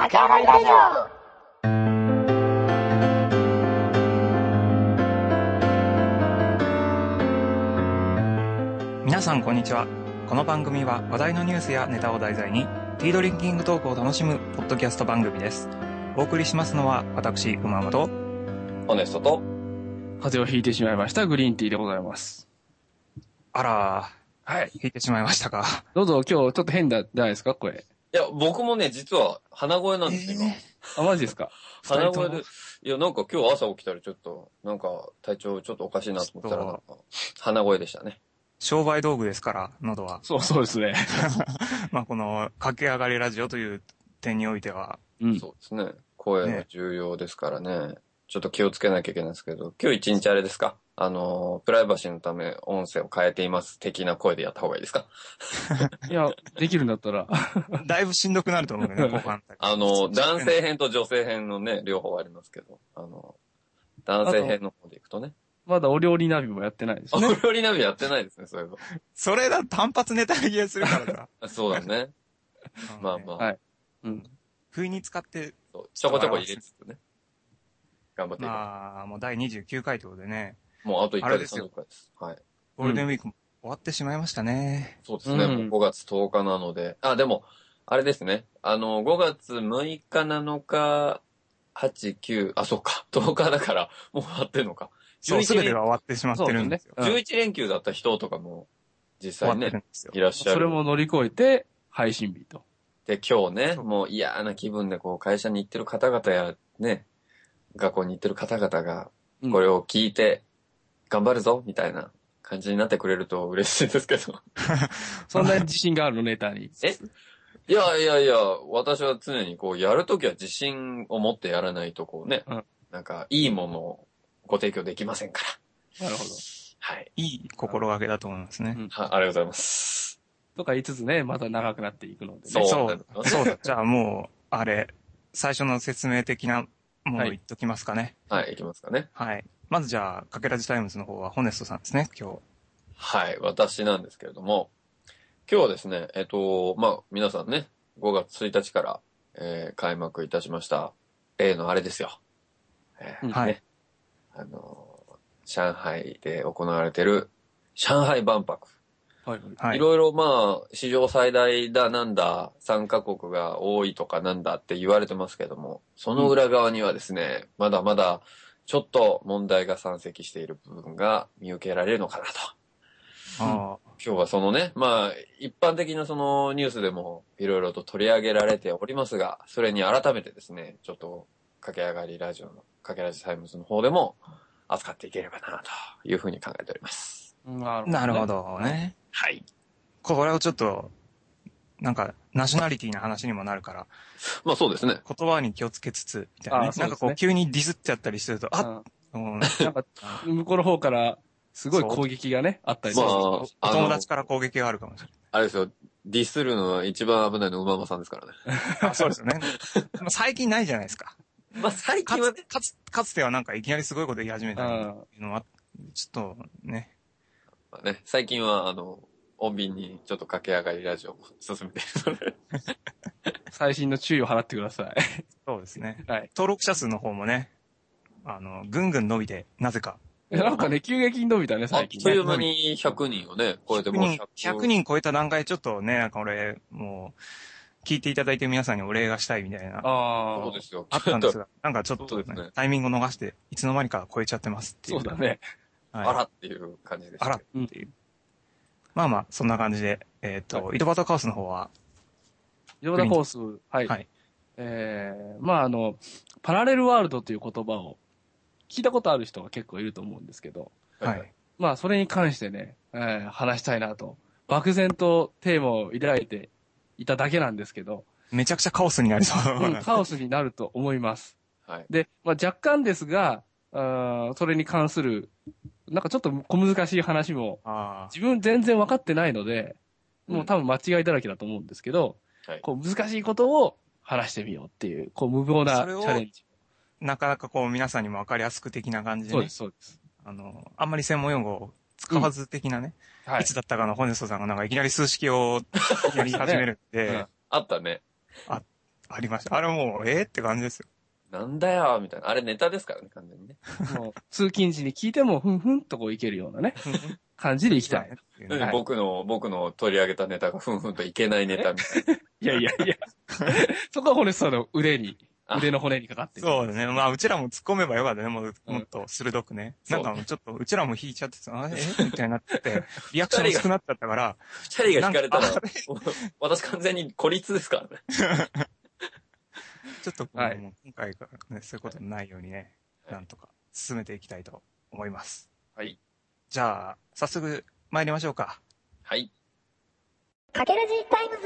駆け上がりラジオ。 皆さんこんにちは。この番組は話題のニュースやネタを題材にティードリンキングトークを楽しむポッドキャスト番組です。お送りしますのは私馬本ホネストと風邪をひいてしまいましたグリーンティーでございます。 あらはい。 引いてしまいましたか。 どうぞ。今日ちょっと変じゃないですか声。 いや僕もね実は鼻声なんですよ、 あ、マジですか。 鼻声で。いやなんか今日朝起きたらちょっとなんか体調ちょっとおかしいなと思ったらなんか鼻声でしたね。 商売道具ですから喉は。 そうですね。 まあこの駆け上がりラジオという点においては、 そうですね。声は重要ですからね。ちょっと気をつけなきゃいけないですけど、今日一日あれですか？プライバシーのため音声を変えています的な声でやった方がいいですか？ いや、できるんだったら。 だいぶしんどくなると思うけどね、後半。 男性編と女性編のね、両方ありますけど、男性編の方でいくとね。 まだお料理ナビもやってないですね。 お料理ナビやってないですね、そういえば。 それだと単発ネタ切れするからさ。 そうだね。まあまあ。 はい。うん。 不意に使って、 ちょこちょこ入れつつね。頑張っていこう。 まあ、もう第29回ということでね。 もうあと1回で30回です。はい。 ゴールデンウィークも終わってしまいましたね。 そうですね。もう5月10日なので。あ、でも、あれですね。5月6日、7日、8、9、あ、そうか。10日だから、もう終わってんのか。 そう、すべてが終わってしまってるんですよ。 11連休だった人とかも、実際ね、いらっしゃる。 それも乗り越えて、配信日と。 で、今日ね、もう嫌な気分でこう、会社に行ってる方々や、ね、学校に行ってる方々が、これを聞いて、頑張るぞ、みたいな感じになってくれると嬉しいですけど。 そんなに自信があるの、ネタに。 いや、私は常にこう、やるときは自信を持ってやらないとこうね、なんか、いいものをご提供できませんから。 なるほど。 はい。 いい心がけだと思いますね。 ありがとうございます。 とか言いつつね、また長くなっていくのでね。 そうだ。じゃあもう、あれ、最初の説明的なものを言っときますかね。 はい、行きますかね。 はい。まずじゃあ、かけらじタイムズの方はホネストさんですね、今日。 はい、私なんですけれども、今日はですね、まあ、皆さんね、5月1日から、開幕いたしました、例のあれですよ。 はい。 ね、上海で行われている、上海万博。はい。いろいろまあ、史上最大だなんだ、参加国が多いとかなんだって言われてますけども、その裏側にはですね、まだまだ、ちょっと問題が山積している部分が見受けられるのかなと。今日はそのね、まあ、一般的なそのニュースでもいろいろと取り上げられておりますが、それに改めてですね、ちょっと、駆け上がりラジオの、駆けラジタイムズの方でも扱っていければなというふうに考えております。 なるほどね。 はい。 これをちょっと、なんか、ナショナリティな話にもなるから。 まあそうですね。 言葉に気をつけつつ、みたいなね。なんかこう、急にディスっちゃったりすると、 なんか、向こうの方から、すごい攻撃がね、あったりする。 お友達から攻撃があるかもしれない。 あれですよ、ディスるのは一番危ないのは馬場さんですからね。 そうですよね。最近ないじゃないですか。 まあ最近はね。 かつてはなんかいきなりすごいこと言い始めたのは、ちょっとね。 まあね、最近は穏便にちょっと駆け上がりラジオも進めているので。 最新の注意を払ってください。 そうですね。 はい。 登録者数の方もね、ぐんぐん伸びて、なぜか。 なんかね、急激に伸びたね、最近。 あっという間に100人をね、超えても 100人超えた段階ちょっとね、なんか俺、もう、聞いていただいてる皆さんにお礼がしたいみたいな。 そうですよ。 あったんですが、なんかちょっと、タイミングを逃して、いつの間にか超えちゃってますっていう。 そうだね。 はい、あらっていう感じでした。 あらっていう。まあまあ、そんな感じで、井戸端カオスの方は井戸端カオス、はい。はい。まあパラレルワールドという言葉を聞いたことある人が結構いると思うんですけど、 はい。 まあそれに関してね、話したいなと、漠然とテーマを抱いていただけなんですけど、 めちゃくちゃカオスになりそう。 カオスになると思います。 はい。 で、まあ若干ですが、それに関する、なんかちょっと小難しい話も、自分全然分かってないので、もう多分間違いだらけだと思うんですけど、こう難しいことを話してみようっていう、こう無謀なチャレンジ。 なかなかこう皆さんにも分かりやすく的な感じでね。 そうです。 あんまり専門用語を使わず的なね。いつだったかのホネストさんがなんかいきなり数式をやり始めるんで。 あったね。 あありました。あれもう、って感じですよ。 なんだよみたいな。あれネタですからね、完全にね。 もう、通勤時に聞いても、ふんふんとこういけるようなね、感じでいきたい。 僕の取り上げたネタがふんふんといけないネタみたいな。 いや。そこは骨さんの腕の骨にかかってる。 そうだね。まあ、うちらも突っ込めばよかったね。もっと鋭くね。なんかちょっと、うちらも引いちゃってさ、みたいになって、リアクション薄くなっちゃったから。 二人が引かれたら、私完全に孤立ですからね。 ちょっと、今回からね、そういうことないようにね、なんとか進めていきたいと思います。 はい。 じゃあ、早速参りましょうか。 はい。 かけらじタイムズ。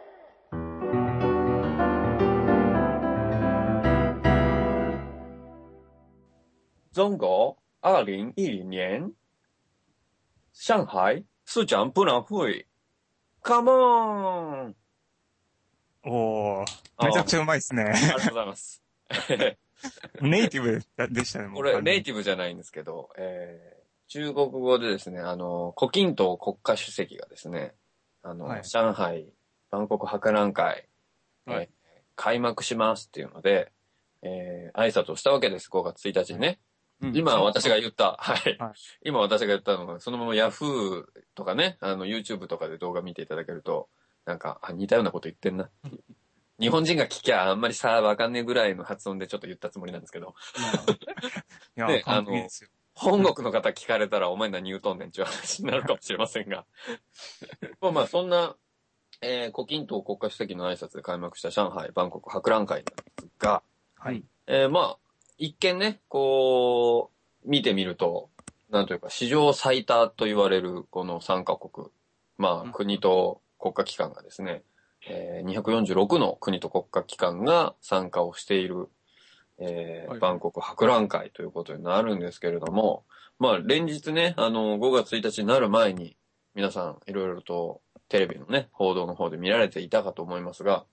中国2010年上海市長博览会。カモン。 おー、めちゃくちゃうまいっすね。 ありがとうございます。 ネイティブでしたね、 これ、ネイティブじゃないんですけど、中国語でですね、胡錦涛国家主席がですね、上海万国博覧会、開幕しますっていうので、挨拶をしたわけです、5月1日にね。今私が言った、今私が言ったのが、そのままヤフーとかね、YouTube とかで動画見ていただけると、なんか、似たようなこと言ってんな。日本人が聞きゃあんまりわかんねえぐらいの発音でちょっと言ったつもりなんですけど。 で、 本国の方聞かれたらお前何言うとんねんっていう話になるかもしれませんが。まあそんな、胡錦涛国家主席の挨拶で開幕した上海万国博覧会なんですが、まあ、一見ね、こう、見てみると、なんというか、史上最多と言われるこの3カ国、まあ、国と国家機関がですね、246の国と国家機関が参加をしている、万国博覧会ということになるんですけれども、まあ、連日ね、5月1日になる前に、皆さん、いろいろとテレビのね、報道の方で見られていたかと思いますが、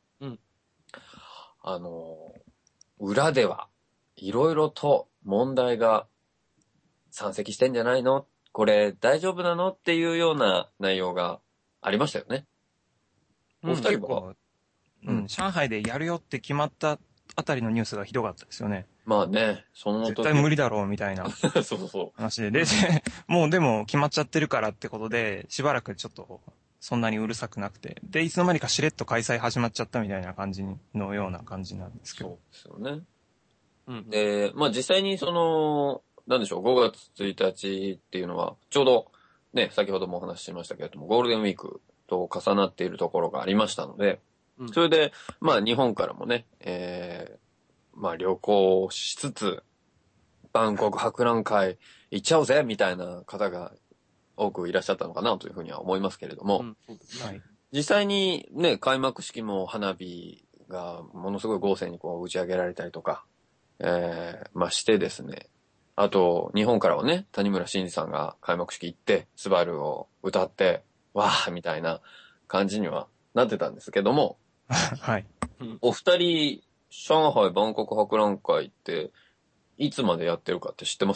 裏では、いろいろと問題が山積してんじゃないの？これ大丈夫なの？っていうような内容がありましたよね。お二人は、 上海でやるよって決まったあたりのニュースがひどかったですよね。 まあね、 絶対無理だろうみたいな話で。で、もうでも決まっちゃってるからってことで、しばらくちょっとそんなにうるさくなくて。で、いつの間にかしれっと開催始まっちゃったみたいな感じのような感じなんですけど。 そうですよね。で、まあ実際になんでしょう、5月1日っていうのは、ちょうどね、先ほどもお話ししましたけれども、ゴールデンウィークと重なっているところがありましたので、それで、まあ日本からもね、まあ旅行しつつ、万国博覧会行っちゃおうぜみたいな方が多くいらっしゃったのかなというふうには思いますけれども、実際にね、開幕式も花火がものすごい豪勢にこう打ち上げられたりとか、まあしてですね、あと、日本からはね、谷村新司さんが開幕式行って、スバルを歌って、わーみたいな感じにはなってたんですけども、お二人、上海万国博覧会って、いつまでやってるかって知ってます？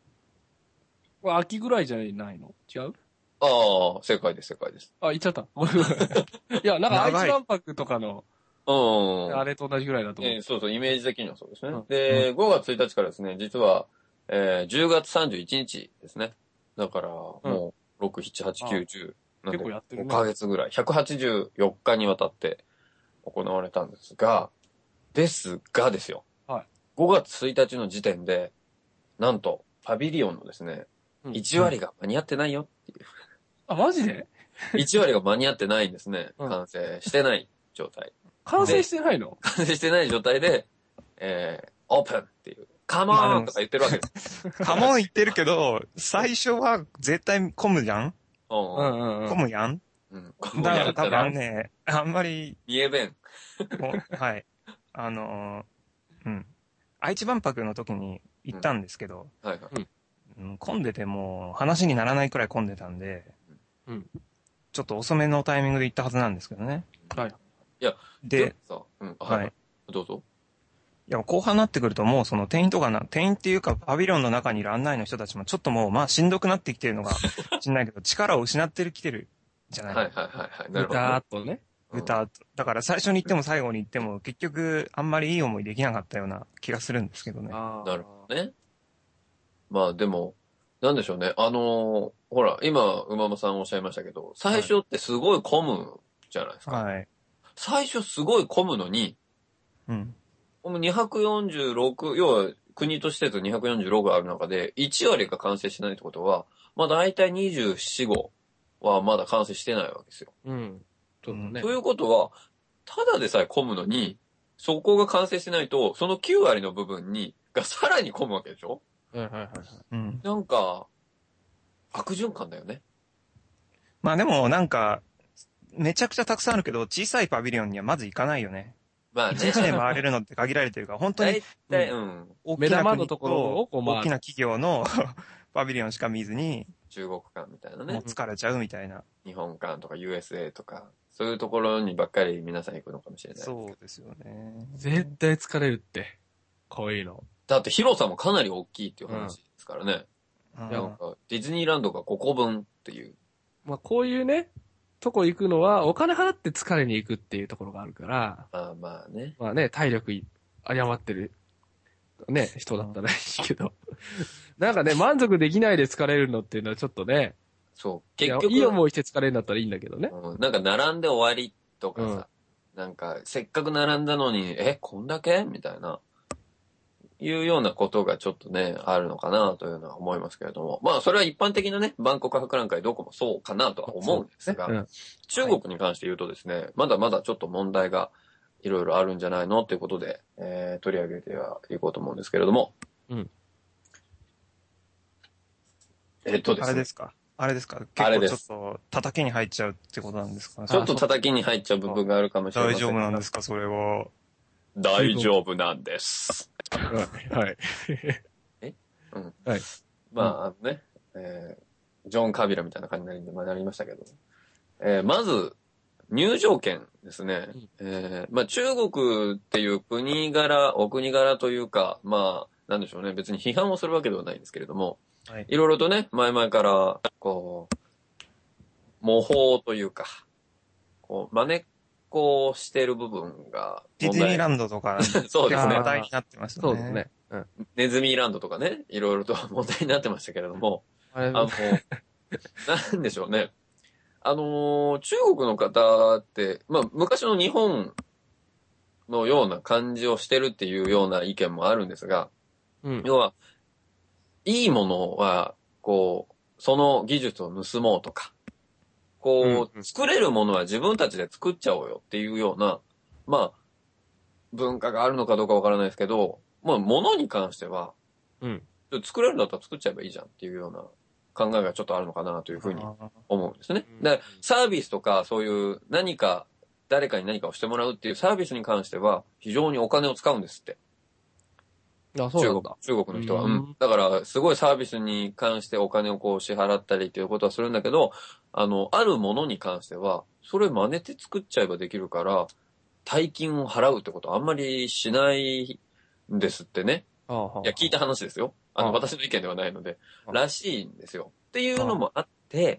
秋ぐらいじゃないの？違う？ ああ、正解です。 言っちゃった。いや、なんか愛知万博とかの、あれと同じぐらいだと思う。 そう、イメージ的にはそうですね。で、5月1日からですね、実は、10月31日ですね。だから、もう、6、7、8、9、10。 結構やってるね。 5ヶ月ぐらい。184日にわたって行われたんですがですよ。5月1日の時点で、なんと、パビリオンのですね、1割が間に合ってないよっていう。 あ、マジで？ 1 割が間に合ってないんですね。完成してない状態。 完成してないの？ 完成してない状態で、オープンっていう。カモーンとか言ってるわけです。 カモン言ってるけど、最初は絶対混むじゃん？混むやん？だから多分ね、あんまり。 見えべん。 はい。愛知万博の時に行ったんですけど、混んでてもう話にならないくらい混んでたんで、ちょっと遅めのタイミングで行ったはずなんですけどね。 いや、 で、 どうぞ。 いや、後半になってくるともうその店員っていうかパビリオンの中にいる案内の人たちもちょっともうまあしんどくなってきてるのがしんないけど、力を失ってきてるじゃない。 なるほど。 だーっとね。 歌、だから最初に行っても最後に行っても結局あんまりいい思いできなかったような気がするんですけどね。 なるほどね。まあでも、なんでしょうね。ほら、今、馬間さんおっしゃいましたけど、最初ってすごい混むじゃないですか。はい。最初すごい混むのに、うん。246、要は国と施設246ある中で、1割が完成しないってことは、まあ大体24、5はまだ完成してないわけですよ。うん。そうだね。ということは、ただでさえ混むのに、そこが完成しないと、その9割の部分がさらに混むわけでしょ？はいはいはい。うん。なんか、悪循環だよね。 まあでもなんか、めちゃくちゃたくさんあるけど、小さいパビリオンにはまず行かないよね。まあね。1日で回れるのって限られてるから、本当に、 うん。大きな国と大きな企業のパビリオンしか見ずに、 中国館みたいなね。 もう疲れちゃうみたいな。 日本館とか USA とか、そういうところにばっかり皆さん行くのかもしれない。 そうですよね。 絶対疲れるって。こういうの。 だって広さもかなり大きいっていう話ですからね。なんか、ディズニーランドが5個分っていう。 まあこういうね、とこ行くのはお金払って疲れに行くっていうところがあるから。 まあね。 まあね、体力誤ってる、ね、人だったらいいけど。なんかね、満足できないで疲れるのっていうのはちょっとね。 そう。 結局。いい思いして疲れるんだったらいいんだけどね。 なんか並んで終わりとかさ。なんか、せっかく並んだのに、こんだけみたいな。いうようなことがちょっとね、あるのかなというのは思いますけれども。まあ、それは一般的なね、万国博覧会どこもそうかなとは思うんですが、中国に関して言うとですね、まだまだちょっと問題がいろいろあるんじゃないのということで、取り上げてはいこうと思うんですけれども。うん。 ですね。あれですか結構ちょっと叩きに入っちゃうってことなんですかね。 ちょっと叩きに入っちゃう部分があるかもしれません。 大丈夫なんですかそれは。 大丈夫なんです。はい。うん。はい。まあ、ね、ジョン・カビラみたいな感じになりましたけど。まず、入場券ですね。まあ中国っていうお国柄というか、まあ、なんでしょうね。別に批判をするわけではないんですけれども、はい、いろいろとね、前々から、こう、模倣というか、こう、真似っこしてる部分が。 ディズニーランドとか、 そうですね。 話題になってましたね。 そうですね。 うん。ネズミーランドとかね、いろいろと問題になってましたけれども、なんでしょうね。中国の方って、まあ、昔の日本のような感じをしてるっていうような意見もあるんですが、うん、要は、いいものは、こう、その技術を盗もうとか、こう、作れるものは自分たちで作っちゃおうよっていうような、まあ、文化があるのかどうかわからないですけど、まあ、物に関しては、うん、作れるんだったら作っちゃえばいいじゃんっていうような考えがちょっとあるのかなというふうに思うんですね。で、サービスとかそういう何か、誰かに何かをしてもらうっていうサービスに関しては非常にお金を使うんですって。 あ、そうなんだ。 中国の人は。うん。だから、すごいサービスに関してお金をこう支払ったりっていうことはするんだけど、あるものに関しては、それ真似て作っちゃえばできるから、大金を払うってことはあんまりしないんですってね。いや、聞いた話ですよ。私の意見ではないので、らしいんですよ。っていうのもあって、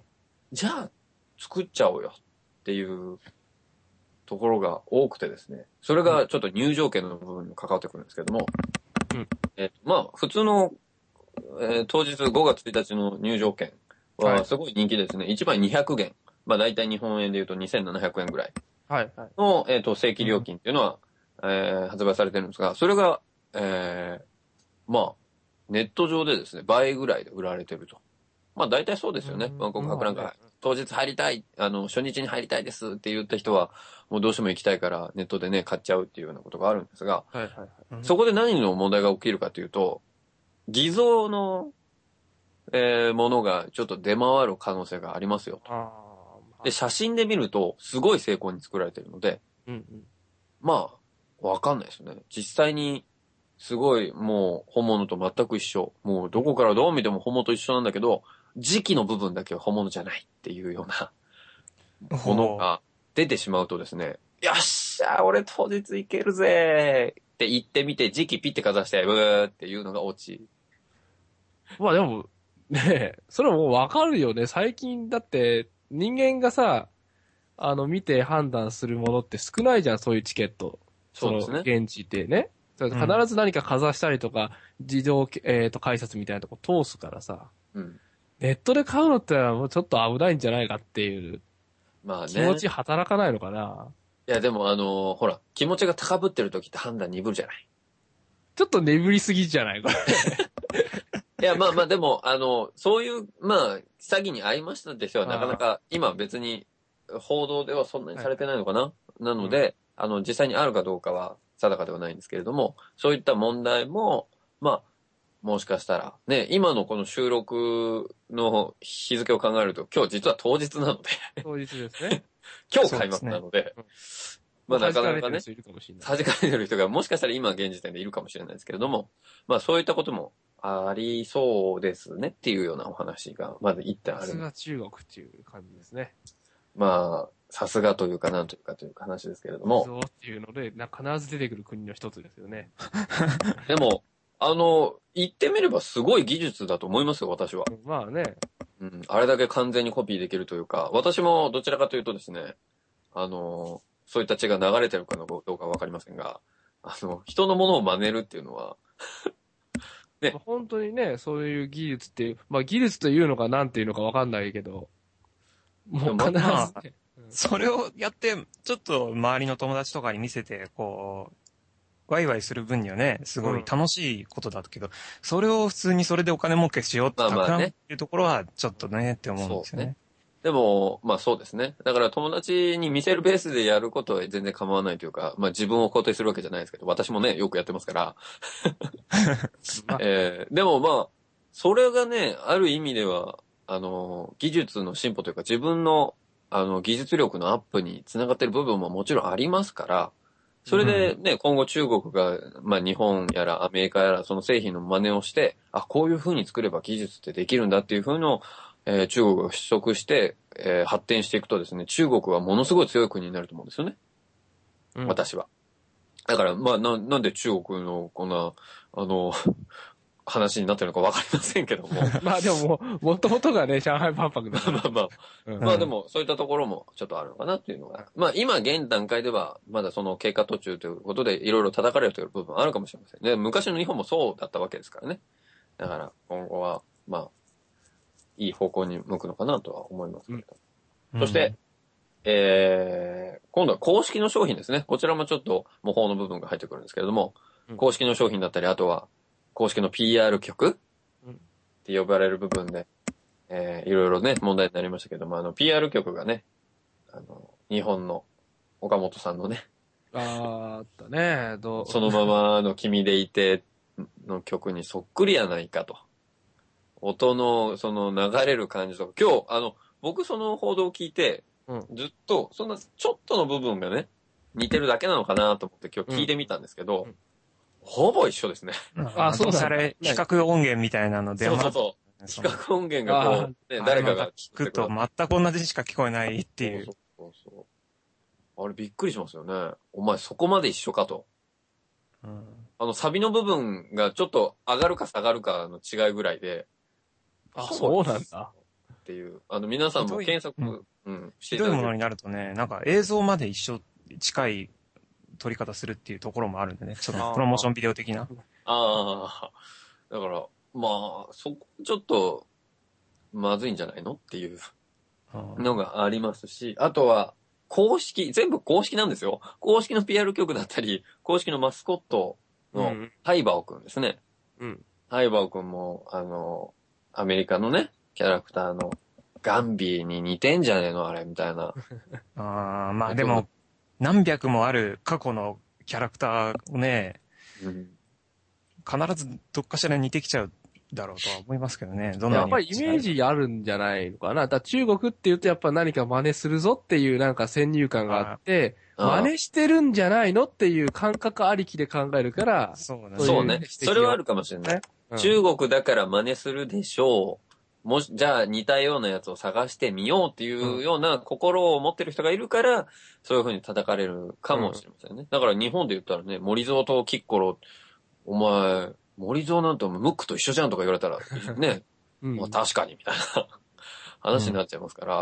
じゃあ、作っちゃおうよっていうところが多くてですね。それがちょっと入場券の部分に関わってくるんですけども、うん、まあ、普通の、当日5月1日の入場券はすごい人気ですね。1枚200元。まあ、大体日本円で言うと2700円ぐらいの、正規料金っていうのは、発売されてるんですが、それが、まあ、ネット上でですね、倍ぐらいで売られてると。まあ、大体そうですよね。万国博覧会。当日入りたい、初日に入りたいですって言った人は、もうどうしても行きたいからネットでね、買っちゃうっていうようなことがあるんですが、そこで何の問題が起きるかというと、偽造の、ものがちょっと出回る可能性がありますよと。で、写真で見ると、すごい精巧に作られてるので、まあ、わかんないですよね。実際に、すごい、もう、本物と全く一緒。もう、どこからどう見ても本物と一緒なんだけど、時期の部分だけは本物じゃないっていうようなものが出てしまうとですね、よっしゃ俺当日行けるぜって言ってみて、時期ピッてかざして、ブーっていうのがオチ。 まあでも、ねえ、それもうわかるよね。最近だって、人間がさ、 見て判断するものって少ないじゃん、そういうチケット。 そうですね。 現地でね。必ず何かかざしたりとか、自動、改札みたいなとこ通すからさ。 うん。 ネットで買うのってもうちょっと危ないんじゃないかっていう。 まあね。 気持ち働かないのかな。 いやでもほら、気持ちが高ぶってる時って判断鈍るじゃない。 ちょっと眠りすぎじゃないこれ。 いや、まあまあ、でも、そういう、まあ、詐欺に遭いましたって人はなかなか、今別に、報道ではそんなにされてないのかな、はい、なので、実際にあるかどうかは定かではないんですけれども、そういった問題も、まあ、もしかしたら、ね、今のこの収録の日付を考えると、今日実は当日なので。 当日ですね。 今日開幕なので、まあなかなかね、弾かれてる人がもしかしたら今現時点でいるかもしれないですけれども、まあそういったこともありそうですねっていうようなお話がまず一点ある。 さすが中国っていう感じですね。 まあ、さすがというかなんというかという話ですけれども。 そうっていうので、必ず出てくる国の一つですよね。 でも、言ってみればすごい技術だと思いますよ、私は。 まあね。 うん。あれだけ完全にコピーできるというか、私もどちらかというとですね、そういった血が流れてるかどうかわかりませんが、人のものを真似るっていうのはね。本当にね、そういう技術っていう、まあ技術というのかなんていうのかわかんないけど、もう必ず、ね、 それをやって、ちょっと周りの友達とかに見せて、こう、ワイワイする分にはね、すごい楽しいことだけど、それを普通にそれでお金儲けしようってたくさんっていうところは、ちょっとね、って思うんですよね。 でも、まあそうですね。だから友達に見せるベースでやることは全然構わないというか、まあ自分を肯定するわけじゃないですけど、私もね、よくやってますから。でもまあ、それがね、ある意味では、技術の進歩というか自分の、技術力のアップにつながっている部分ももちろんありますから、それでね、今後中国が、まあ日本やらアメリカやらその製品の真似をして、あ、こういう風に作れば技術ってできるんだっていう風の中国が取得して、発展していくとですね、中国はものすごい強い国になると思うんですよね。私は。だから、まあ、なんで中国のこんな、話になってるのかわかりませんけども。 まあでももともとがね、上海万博だ。 まあまあ、まあでも、そういったところもちょっとあるのかなっていうのが。まあ今現段階では、まだその経過途中ということで、いろいろ叩かれるという部分あるかもしれませんね。昔の日本もそうだったわけですからね。だから、今後は、まあ、いい方向に向くのかなとは思いますけれど。そして、今度は公式の商品ですね。こちらもちょっと模倣の部分が入ってくるんですけれども、公式の商品だったり、あとは公式の PR 局って呼ばれる部分で、いろいろね、問題になりましたけども、PR 局がね、日本の岡本さんのね、 あったね、 そのままの君でいての曲にそっくりやないかと。音のその流れる感じとか、今日、僕その報道を聞いて、ずっと、そんなちょっとの部分がね、似てるだけなのかなと思って今日聞いてみたんですけど、ほぼ一緒ですね。 あ、そうだね。比較音源みたいなので。 そう。比較音源がこう、ね、誰かが聞くと全く同じしか聞こえないっていう。 そう。あれびっくりしますよね。お前そこまで一緒かと。サビの部分がちょっと上がるか下がるかの違いぐらいで。 あ、そうなんだ。 っていう。皆さんも検索、 ひどいものになるとね、なんか映像まで一緒、近い撮り方するっていうところもあるんでね。ちょっとプロモーションビデオ的な。 ああ。だから、まあ、そこちょっと、まずいんじゃないのっていうのがありますし、あとは、全部公式なんですよ。公式の PR 局だったり、公式のマスコットのハイバオくんですね。ハイバオくんも、アメリカのね、キャラクターのガンビーに似てんじゃねえのあれ、みたいな。 まあでも、何百もある過去のキャラクターをね、必ずどっかしら似てきちゃうだろうとは思いますけどね。 やっぱりイメージあるんじゃないのかな。だ中国って言うとやっぱ何か真似するぞっていうなんか先入観があって、真似してるんじゃないのっていう感覚ありきで考えるから、 そうね。それはあるかもしれない。中国だから真似するでしょう。じゃあ似たようなやつを探してみようっていうような心を持ってる人がいるから、そういう風に叩かれるかもしれませんね。だから日本で言ったらね、森蔵とキッコロ、お前、森蔵なんてムックと一緒じゃんとか言われたら、ね、まあ確かにみたいな話になっちゃいますから、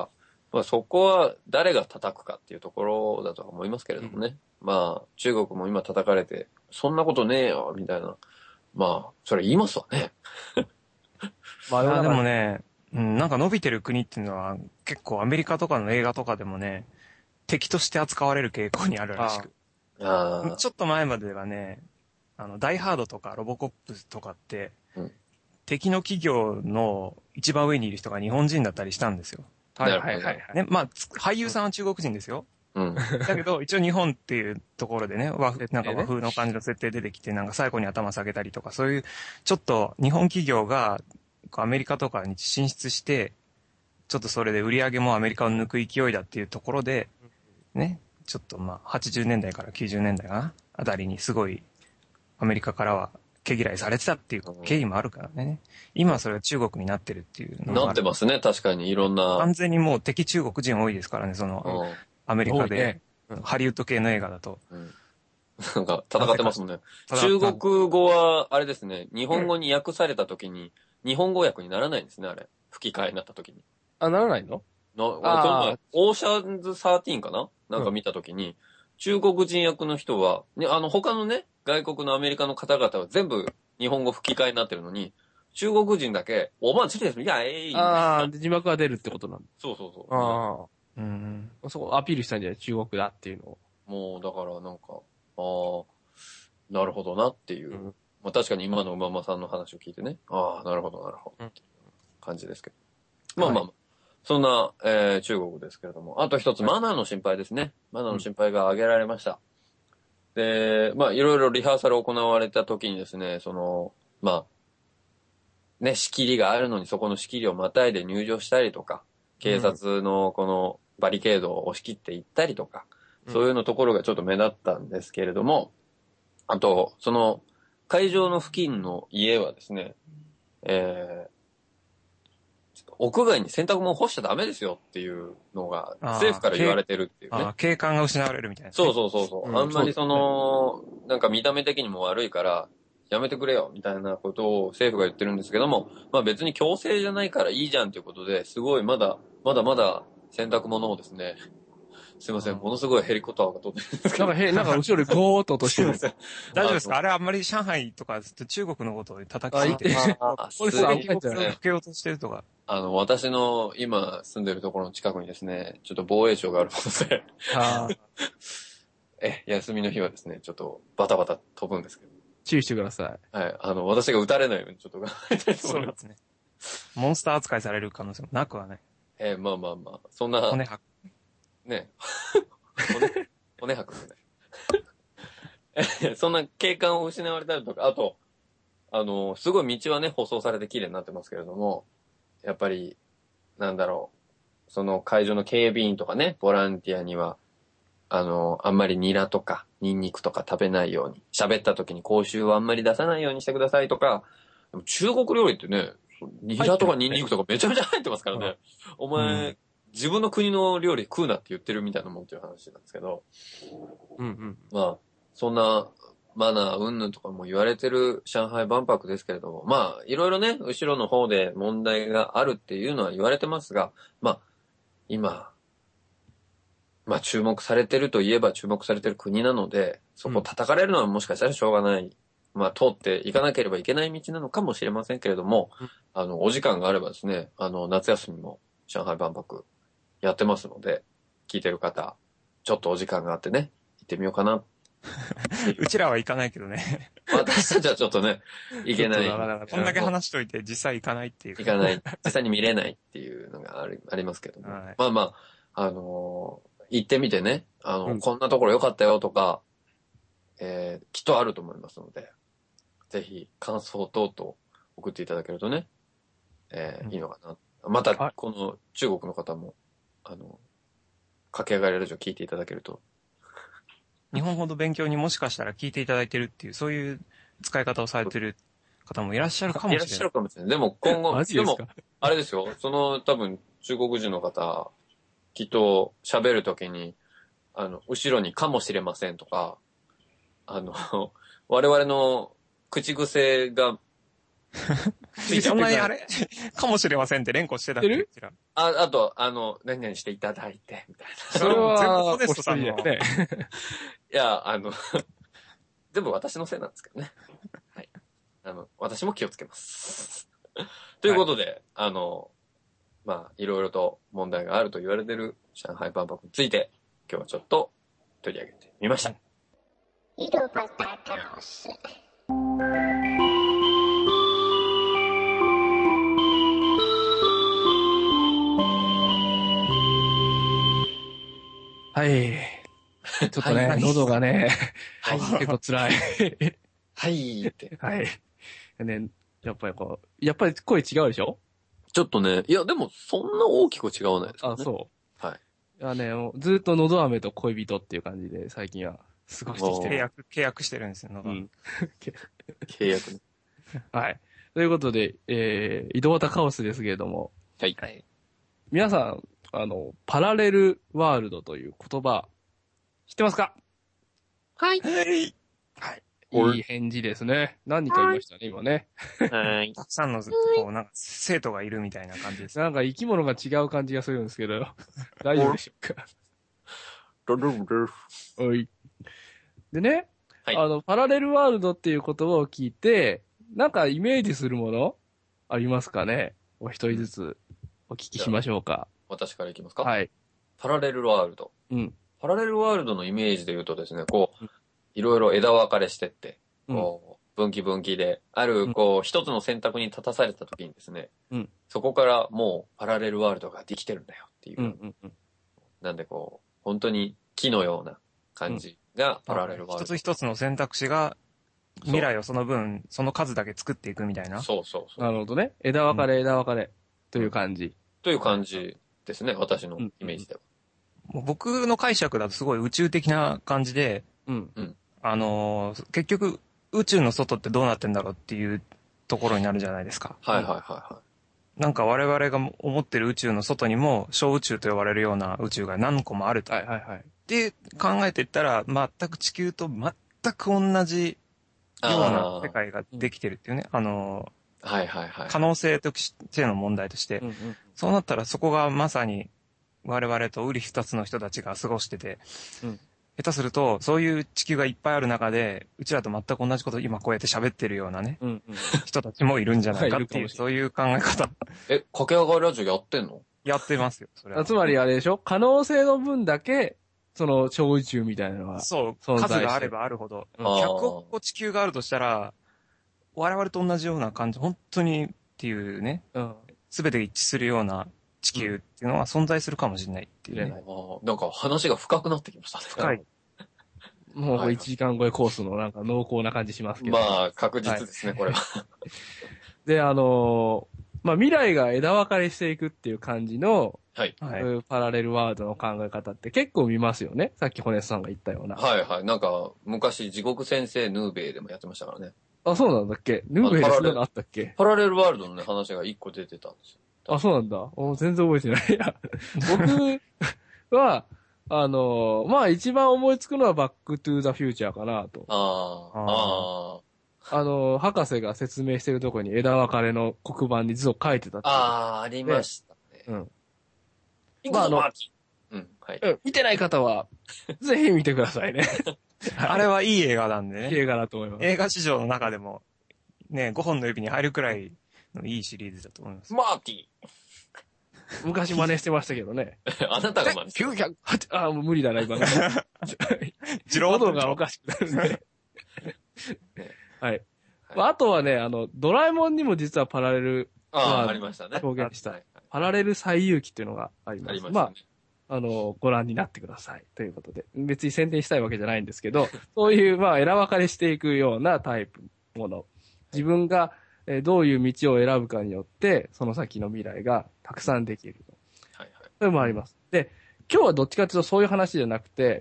まあそこは誰が叩くかっていうところだとは思いますけれどもね。まあ中国も今叩かれて、そんなことねえよ、みたいな。まあ、それ言いますわね。 まあでもね、なんか伸びてる国っていうのは結構アメリカとかの映画とかでもね、敵として扱われる傾向にあるらしく。ちょっと前まではね、ダイハードとかロボコップとかって、敵の企業の一番上にいる人が日本人だったりしたんですよ。 はいはいはい。 ね、まあ、俳優さんは中国人ですよ。だけど、一応日本っていうところでね、なんか和風の感じの設定出てきて、なんか最後に頭下げたりとか、そういう、ちょっと日本企業がアメリカとかに進出して、ちょっとそれで売り上げもアメリカを抜く勢いだっていうところで、ね、ちょっとまあ、80年代から90年代かな、あたりにすごい、アメリカからは毛嫌いされてたっていう経緯もあるからね。今はそれが中国になってるっていうのもなってますね、確かにいろんな。 完全にもう敵中国人多いですからね、アメリカで、ハリウッド系の映画だと。 なんか戦ってますもんね。中国語は、あれですね、日本語に訳された時に、日本語訳にならないんですね、あれ。吹き替えになった時に。 ならないの？ オーシャンズ13かななんか見た時に、中国人役の人は、ね、他のね、外国のアメリカの方々は全部日本語吹き替えになってるのに、中国人だけ、お前ついてるいや、 字幕が出るってことなんだ。 そう。 そこアピールしたんじゃない？中国だっていうのを。 もう、だからなんか、なるほどなっていう。まあ確かに今の馬間さんの話を聞いてね、なるほどっていう感じですけど。まあ、そんな、中国ですけれども、あと一つ、マナーの心配ですね。マナーの心配が挙げられました。で、まあ、いろいろリハーサル行われた時にですね、まあ、ね、仕切りがあるのにそこの仕切りをまたいで入場したりとか、警察のこのバリケードを押し切っていったりとか、そういうのところがちょっと目立ったんですけれども、あと、会場の付近の家はですね、屋外に洗濯物干しちゃダメですよっていうのが政府から言われてるっていうね。 景観が失われるみたいな、ね。 そう。あんまりなんか見た目的にも悪いから、やめてくれよみたいなことを政府が言ってるんですけども、まあ別に強制じゃないからいいじゃんということで、すごいまだ洗濯物をですね、すいません、ものすごいヘリコプターが飛んでるんですけど。 なんか後ろでゴーっと落としてる。 大丈夫ですか？あれあんまり上海とか中国のことを叩きすぎて、 これさ、 吹けようとしてるとか。 私の今住んでるところの近くにですね、ちょっと防衛省があるので、休みの日はですね、ちょっとバタバタ飛ぶんですけど。 注意してください。 はい。私が撃たれないようにちょっと頑張りたいと思います。 そうですね。モンスター扱いされる可能性もなくはない。 まあ。そんな。 骨吐く。 ね。骨吐くんね。そんな景観を失われたりとか、あと、すごい道はね、舗装されて綺麗になってますけれども、やっぱり、なんだろう、その会場の警備員とかね、ボランティアには、あんまりニラとかニンニクとか食べないように、喋った時に口臭をあんまり出さないようにしてくださいとか、でも中国料理ってね、ニラとかニンニクとかめちゃめちゃ入ってますからね。お前、自分の国の料理食うなって言ってるみたいなもんっていう話なんですけど。まあ、そんなマナー云々とかも言われてる上海万博ですけれども、まあ、いろいろね、後ろの方で問題があるっていうのは言われてますが、まあ、今、まあ注目されてるといえば注目されてる国なので、そこを叩かれるのはもしかしたらしょうがない。まあ通っていかなければいけない道なのかもしれませんけれども、お時間があればですね、夏休みも上海万博やってますので、聞いてる方、ちょっとお時間があってね、行ってみようかな。 うちらは行かないけどね。 私たちはちょっとね、行けない。 こんだけ話しといて実際行かないっていう。 行かない。実際に見れないっていうのがありますけども。はい、まあ、行ってみてね、こんなところ良かったよとか、きっとあると思いますので、ぜひ感想等々送っていただけるとね、いいのかな。また、この中国の方も、駆け上がりラジオ聞いていただけると。 日本語の勉強にもしかしたら聞いていただいてるっていう、そういう使い方をされてる方もいらっしゃるかもしれない。 いらっしゃるかもしれない。でも今後、 でも、 あれですよ、多分中国人の方、きっと喋るときに、後ろにかもしれませんとか、我々の口癖がそんなにあれかもしれませんって連呼してたっけ？ あと、何々していただいて、みたいな。 それは、全部ホネストさんの。 いや、全部私のせいなんですけどね。はい。私も気をつけます。ということで、はい、まあ、いろいろと問題があると言われている上海万博について、今日はちょっと取り上げてみました。井戸端カオス。 はい。ちょっとね、喉がね、はい、結構辛い。 はいって。 はい。ね、やっぱり声違うでしょ？ ちょっとね、いや、でもそんな大きく違わないですね。 あ、そう。 はい。 いやね、ずっと喉飴と恋人っていう感じで、最近は過ごしてきてる。契約してるんですよ、喉飴。 契約ね。 はい。ということで、井戸端カオスですけれども。 はい。 皆さん、パラレルワールドという言葉、知ってますか？ はい。 はい。いい返事ですね。何人かいましたね、今ね。 はい。 たくさんの、なんか、生徒がいるみたいな感じです。 なんか生き物が違う感じがするんですけど、大丈夫でしょうか？はい。でね、はい、パラレルワールドっていう言葉を聞いて、なんかイメージするものありますかね？お一人ずつお聞きしましょうか。 私からいきますか？ はい。 パラレルワールド。 うん。 パラレルワールドのイメージで言うとですね、いろいろ枝分かれしてって、分岐分岐で、ある、一つの選択に立たされた時にですね、そこからもうパラレルワールドができてるんだよっていう。なんで本当に木のような感じがパラレルワールド。 一つ一つの選択肢が、未来をその分、その数だけ作っていくみたいな。 そう。 なるほどね。枝分かれという感じ。 という感じですね、私のイメージでは。 僕の解釈だとすごい宇宙的な感じで、結局、宇宙の外ってどうなってんだろうっていうところになるじゃないですか。 はい。 なんか我々が思ってる宇宙の外にも小宇宙と呼ばれるような宇宙が何個もあると。で、考えていったら全く地球と全く同じような世界ができてるっていうね。可能性としての問題として。そうなったらそこがまさに我々と瓜二つの人たちが過ごしてて、下手すると、そういう地球がいっぱいある中で、うちらと全く同じこと今こうやって喋ってるようなね、人たちもいるんじゃないかっていう、そういう考え方。 駆け上がりラジオやってんの？ やってますよ、それは。 つまりあれでしょ？可能性の分だけ、その超宇宙みたいなのは。 そう、数があればあるほど。100億個地球があるとしたら、我々と同じような感じ、本当にっていうね、すべて一致するような地球っていうのは存在するかもしれないっていうね。 なんか話が深くなってきましたね。 深い。 もう1時間超えコースのなんか濃厚な感じしますけど。 まあ、確実ですね、これは。 で、未来が枝分かれしていくっていう感じの、パラレルワールドの考え方って結構見ますよね。さっきホネスさんが言ったような。 なんか、昔、地獄先生ヌーベイでもやってましたからね。 あ、そうなんだっけ？ヌーベイでそんなのあったっけ？ パラレルワールドのね、話が1個出てたんですよ。 あ、そうなんだ。全然覚えてない。いや、僕は、一番思いつくのはバックトゥーザフューチャーかなと。博士が説明してるとこに枝分かれの黒板に図を書いてたって。 ありましたね。 見てない方は、ぜひ見てくださいね。 あれはいい映画なんでね。 いい映画だと思います。 映画史上の中でも、ね、5本の指に入るくらいのいいシリーズだと思います。 マーティー昔真似してましたけどね。 あなたが真似してました。もう無理だな、今の。喉がおかしくなるんで。はい。あとはね、ドラえもんにも実はパラレルありましたね。 表現した。パラレル最遊記っていうのがあります。ありましたね。ご覧になってください。ということで。別に宣伝したいわけじゃないんですけど、そういう、枝分かれしていくようなタイプもの。自分がどういう道を選ぶかによって、その先の未来がたくさんできる。それもあります。で、今日はどっちかというとそういう話じゃなくて、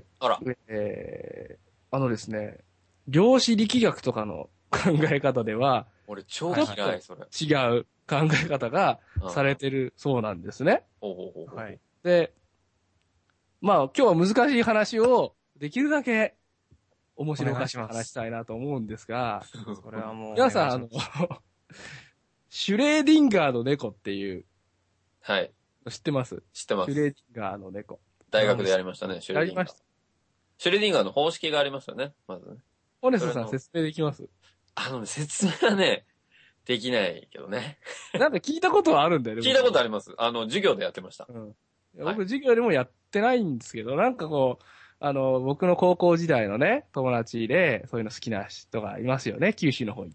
ですね、量子力学とかの考え方では、 俺超嫌い、それ。 違う考え方がされてるそうなんですね。で、今日は難しい話をできるだけ面白おかしく話したいなと思うんですが、 それはもう皆さん、 シュレーディンガーの猫っていう。 はい。 知ってます？ 知ってます。 シュレーディンガーの猫。 大学でやりましたね、シュレーディンガー。やりました。シュレーディンガーの方式がありますよね、まずね。 ホネストさん説明できます？ 説明はね、できないけどね。 なんか聞いたことはあるんだよね。 聞いたことあります。授業でやってました。 うん。僕、授業でもやってないんですけど、なんかこう、僕の高校時代のね、友達で、そういうの好きな人がいますよね。九州の方行った。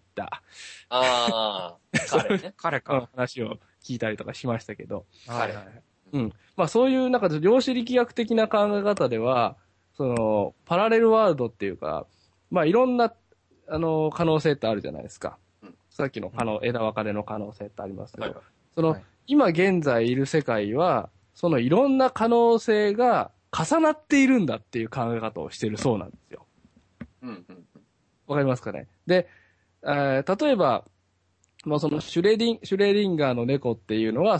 ああ、彼ね。 彼か。話を聞いたりとかしましたけど。 はいはい。うん。まあそういう、なんか量子力学的な考え方では、パラレルワールドっていうか、まあいろんな、可能性ってあるじゃないですか。うん、さっきの枝分かれの可能性ってありますけど、はい、今現在いる世界は、いろんな可能性が重なっているんだっていう考え方をしているそうなんですよ。わかりますかね？で、例えば、もうシュレーディンガーの猫っていうのは、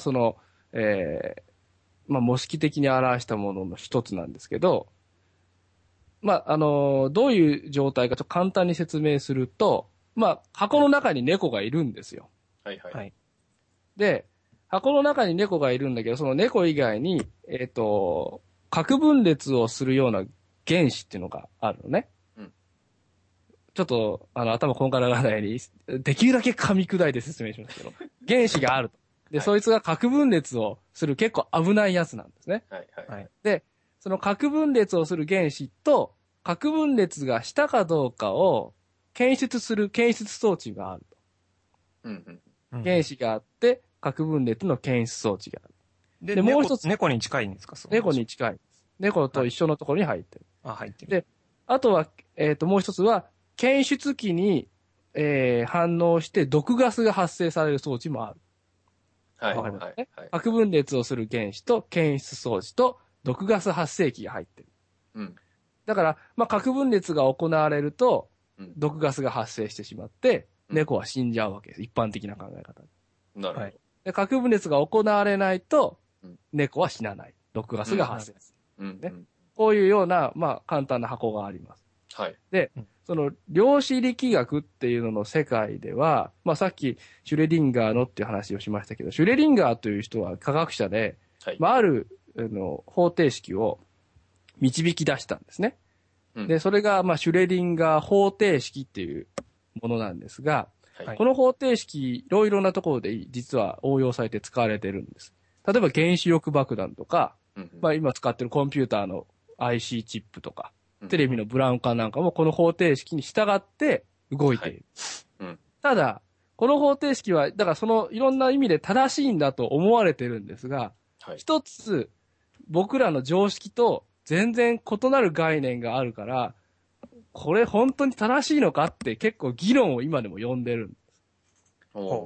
まあ、模式的に表したものの一つなんですけど、まあ、どういう状態かちょっと簡単に説明すると、まあ、箱の中に猫がいるんですよ。 はいはい。 で、箱の中に猫がいるんだけど、その猫以外に、核分裂をするような原子っていうのがあるのね。うん、ちょっと、頭こんがらがらないように、できるだけ噛み砕いて説明しますけど、原子があると。で、はい、そいつが核分裂をする結構危ないやつなんですね。 はいはい。 で、その核分裂をする原子と、核分裂がしたかどうかを検出する検出装置があると。原子があって、核分裂の検出装置がある。 で、もう一つ。猫に近いんですか？ 猫に近いです。猫と一緒のところに入ってる。 あ、入ってる。 で、あとは、もう一つは、検出器に、反応して毒ガスが発生される装置もある。 はい。 わかりますね。はい。核分裂をする原子と検出装置と毒ガス発生器が入ってる。うん。だから、まあ、核分裂が行われると、毒ガスが発生してしまって、猫は死んじゃうわけです。一般的な考え方で。 なるほど。はい、 で核分裂が行われないと、猫は死なない。毒ガスが発生する。ね。こういうような、まあ、簡単な箱があります。 はい。 で、量子力学っていうのの世界では、まあ、さっき、シュレディンガーのっていう話をしましたけど、シュレディンガーという人は科学者で、はい、まあ、ある、方程式を導き出したんですね。で、それが、まあ、シュレディンガー方程式っていうものなんですが、はい、この方程式、いろいろなところで実は応用されて使われてるんです。例えば原子力爆弾とか、まあ今使ってるコンピューターの IC チップとか、テレビのブラウン管なんかもこの方程式に従って動いている。はい、ただ、この方程式は、だからいろんな意味で正しいんだと思われてるんですが、はい、一つ僕らの常識と全然異なる概念があるから、これ本当に正しいのかって結構議論を今でも呼んでるんです。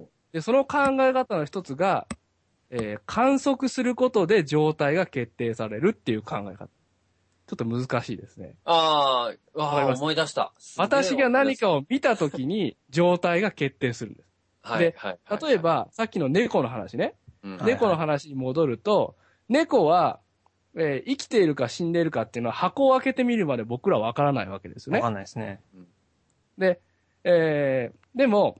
で、その考え方の一つが、観測することで状態が決定されるっていう考え方。ちょっと難しいですね。 ああ、思い出した。 私が何かを見たときに状態が決定するんです。 はい、 で、例えば、さっきの猫の話ね。猫の話に戻ると、猫は、生きているか死んでいるかっていうのは箱を開けてみるまで僕らは分からないわけですよね。 分かんないですね。 で、でも、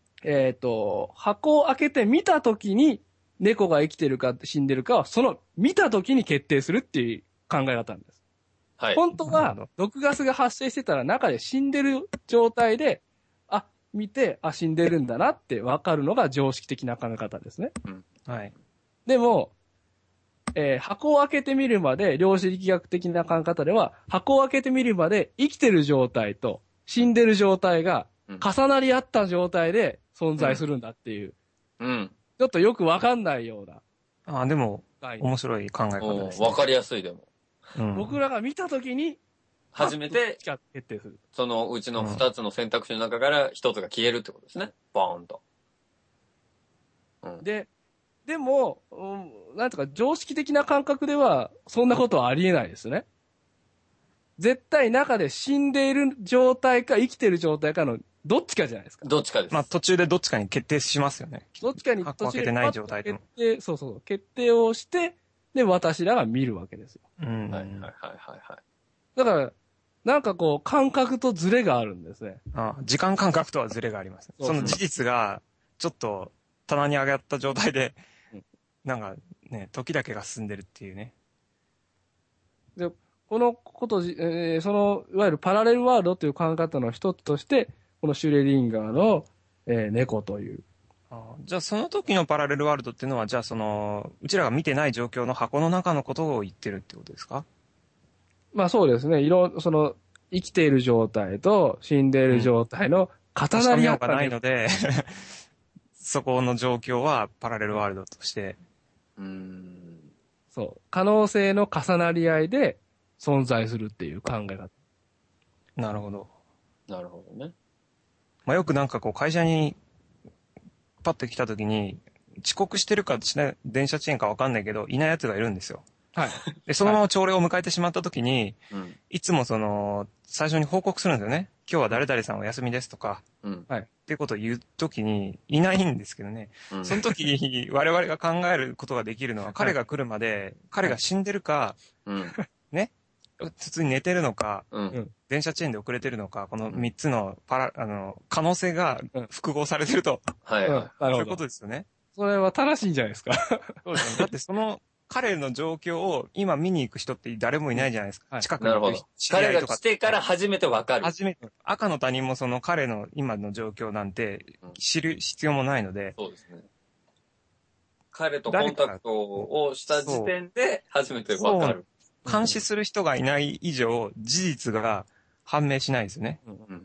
箱を開けて見たときに猫が生きているか死んでいるかは見たときに決定するっていう考え方なんです。はい。本当は毒ガスが発生してたら中で死んでる状態で、見て、死んでるんだなって分かるのが常識的な考え方ですね。 はい。 でも、箱を開けてみるまで、量子力学的な考え方では、箱を開けてみるまで生きてる状態と死んでる状態が重なり合った状態で存在するんだっていう。ちょっとよくわかんないような。 でも、面白い考え方です、 ね。わかりやすいでも。 僕らが見たときに、 初めて、 決定する。 そのうちの2つの選択肢の中から1つが消えるってことですね。ボーンと。 でも、なんとか常識的な感覚では、そんなことはありえないですね。絶対中で死んでいる状態か生きている状態かのどっちかじゃないですか。 どっちかです。 まあ途中でどっちかに決定しますよね。 どっちかに途中でない状態でも。 決定をして、で、私らが見るわけですよ。 はいはいはいはい。 だから、なんか感覚とズレがあるんですね。 時間感覚とはズレがあります。その事実が、 ちょっと棚に上がった状態で、なんかね、時だけが進んでるっていうね。 で、このこと、その、いわゆるパラレルワールドという考え方の一つとして、このシュレディンガーの、猫という。 じゃあその時のパラレルワールドっていうのは、じゃあうちらが見てない状況の箱の中のことを言ってるってことですか？ まあそうですね。生きている状態と死んでいる状態の重なり合った、 がないので、そこの状況はパラレルワールドとして。 そう。可能性の重なり合いで存在するっていう考え方。 なるほど。 なるほどね。 まあよくなんかこう会社にパッと来た時に遅刻してるかしない、電車遅延かわかんないけど、いない奴がいるんですよ。 はい。 で、そのまま朝礼を迎えてしまった時に、 はい、 いつも最初に報告するんですよね。今日は誰々さんお休みですとか、 はい。 っていうことを言う時に、いないんですけどね。その時に我々が考えることができるのは、彼が来るまで、彼が死んでるか、ね、普通に寝てるのか、電車遅延で遅れてるのか、この3つの可能性が複合されてると。 はい。 そういうことですよね。 それは正しいんじゃないですか。 そうですね。だって彼の状況を今見に行く人って誰もいないじゃないですか。近くにいる知り合いとか。彼が来てから初めてわかる。 赤の他人も彼の今の状況なんて知る必要もないので。 そうですね。彼とコンタクトをした時点で初めてわかる。 監視する人がいない以上、事実が判明しないですよね。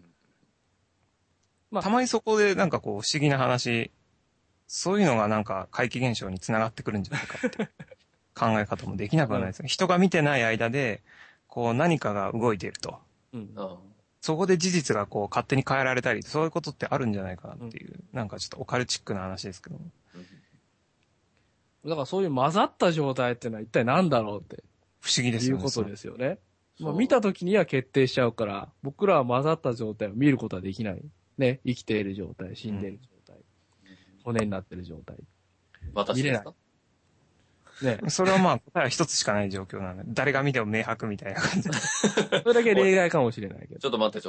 たまにそこでなんかこう不思議な話、そういうのがなんか怪奇現象につながってくるんじゃないかって考え方もできなくはないですね。人が見てない間で、こう何かが動いていると。そこで事実がこう勝手に変えられたり、そういうことってあるんじゃないかなっていう、なんかちょっとオカルチックな話ですけども。 だからそういう混ざった状態っていうのは一体何だろうって。 不思議ですよね。 いうことですよね。まあ見た時には決定しちゃうから、僕らは混ざった状態を見ることはできない。ね。生きている状態、死んでいる状態、骨になっている状態。 私ですか？ ね。それはまあ答えは一つしかない状況なんで、誰が見ても明白みたいな感じ。 それだけ例外かもしれないけど。 ちょっと待って。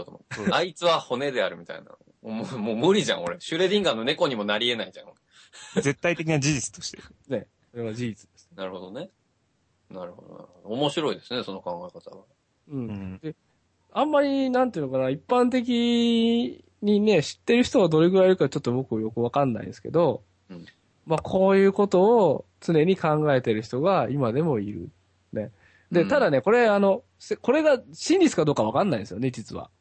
あいつは骨であるみたいな。もう無理じゃん、俺。シュレディンガーの猫にもなり得ないじゃん。 絶対的な事実として。 ね。それは事実です。 なるほどね。なるほど。面白いですね、その考え方は。 で、あんまり、なんていうのかな、一般的にね、知ってる人がどれぐらいいるかちょっと僕よくわかんないですけど、まあこういうことを常に考えてる人が今でもいる。ね。で、ただね、これこれが真実かどうかわかんないんですよね、実は。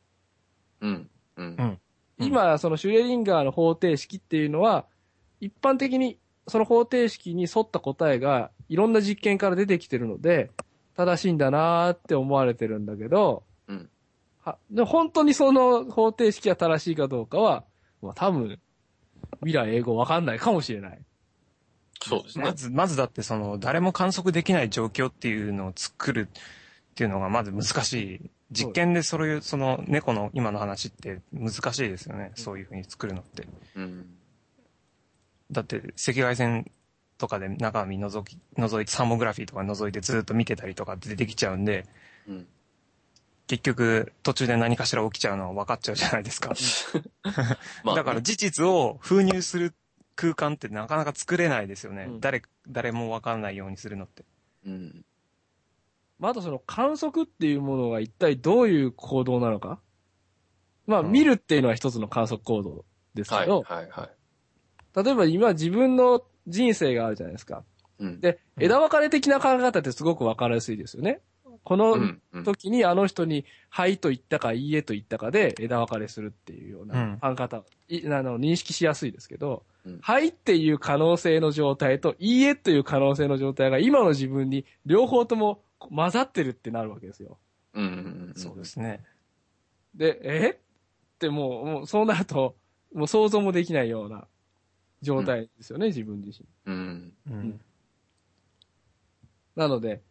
今、そのシュレディンガーの方程式っていうのは、一般的にその方程式に沿った答えがいろんな実験から出てきてるので、正しいんだなーって思われてるんだけど、で本当にその方程式が正しいかどうかは、まあ多分、未来英語わかんないかもしれない。 そうですね。 まずだって誰も観測できない状況っていうのを作るっていうのがまず難しい。実験で猫の今の話って難しいですよね。そういうふうに作るのって。だって赤外線とかで中身覗いてサーモグラフィーとか覗いてずっと見てたりとかって出てきちゃうんで、結局途中で何かしら起きちゃうのは分かっちゃうじゃないですか。だから事実を封入する空間ってなかなか作れないですよね。誰も分からないようにするのって。 まあ、あとその観測っていうものが一体どういう行動なのか。まあ見るっていうのは一つの観測行動ですけど、例えば今自分の人生があるじゃないですか。で、枝分かれ的な考え方ってすごく分かりやすいですよね。この時にあの人にはいと言ったかいいえと言ったかで枝分かれするっていうような考え方、認識しやすいですけど、はいっていう可能性の状態といいえという可能性の状態が今の自分に両方とも混ざってるってなるわけですよ。 そうですね。 で、ってもうそうなると、もう想像もできないような状態ですよね、自分自身。なので、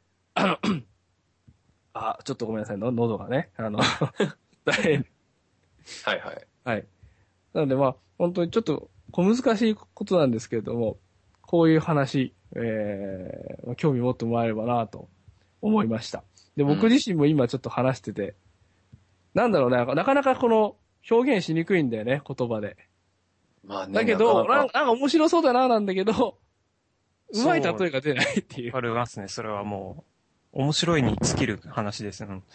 ちょっとごめんなさい、喉がね、大変。はい。なのでまあ、本当にちょっと小難しいことなんですけれども、こういう話、興味持ってもらえればなと思いました。で、僕自身も今ちょっと話してて、なんだろうね、なかなかこの表現しにくいんだよね、言葉で。 まあね。 だけど、なんか面白そうだな、なんだけど、うまい例えが出ないっていう。 ありますね。それはもう、面白いに尽きる話ですよ。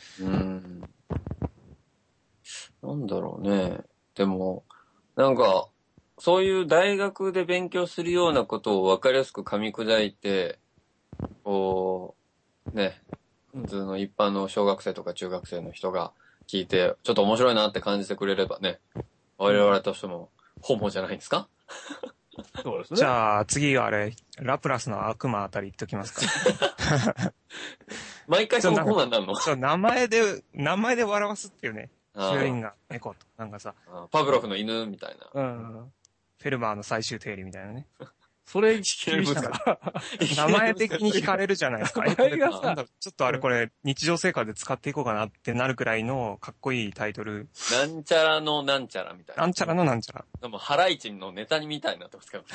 なんだろうね。でも、なんか、そういう大学で勉強するようなことを分かりやすく噛み砕いて、こう、ね、普通の一般の小学生とか中学生の人が聞いて、ちょっと面白いなって感じてくれればね、我々としてもホモじゃないですか？ そうですね。 じゃあ、次はあれ、ラプラスの悪魔あたり言っときますか。 毎回そのコーナーになるの？ そう、名前で笑わすっていうね。シュリンガー、猫と。なんかさ。 パブロフの犬みたいな。 フェルマーの最終定理みたいなね。 それ、聞きた名前的に惹かれるじゃないですか。ちょっとあれこれ、日常生活で使っていこうかなってなるくらいのかっこいいタイトル。 なんちゃらのなんちゃらみたいな。 なんちゃらのなんちゃら。 でも、ハライチのネタにみたいになってますけど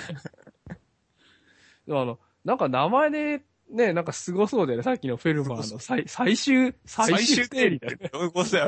ね。なんか名前で、ね、なんかすごそうでね、さっきのフェルマーの最終定理だよね。 どういうことだよって。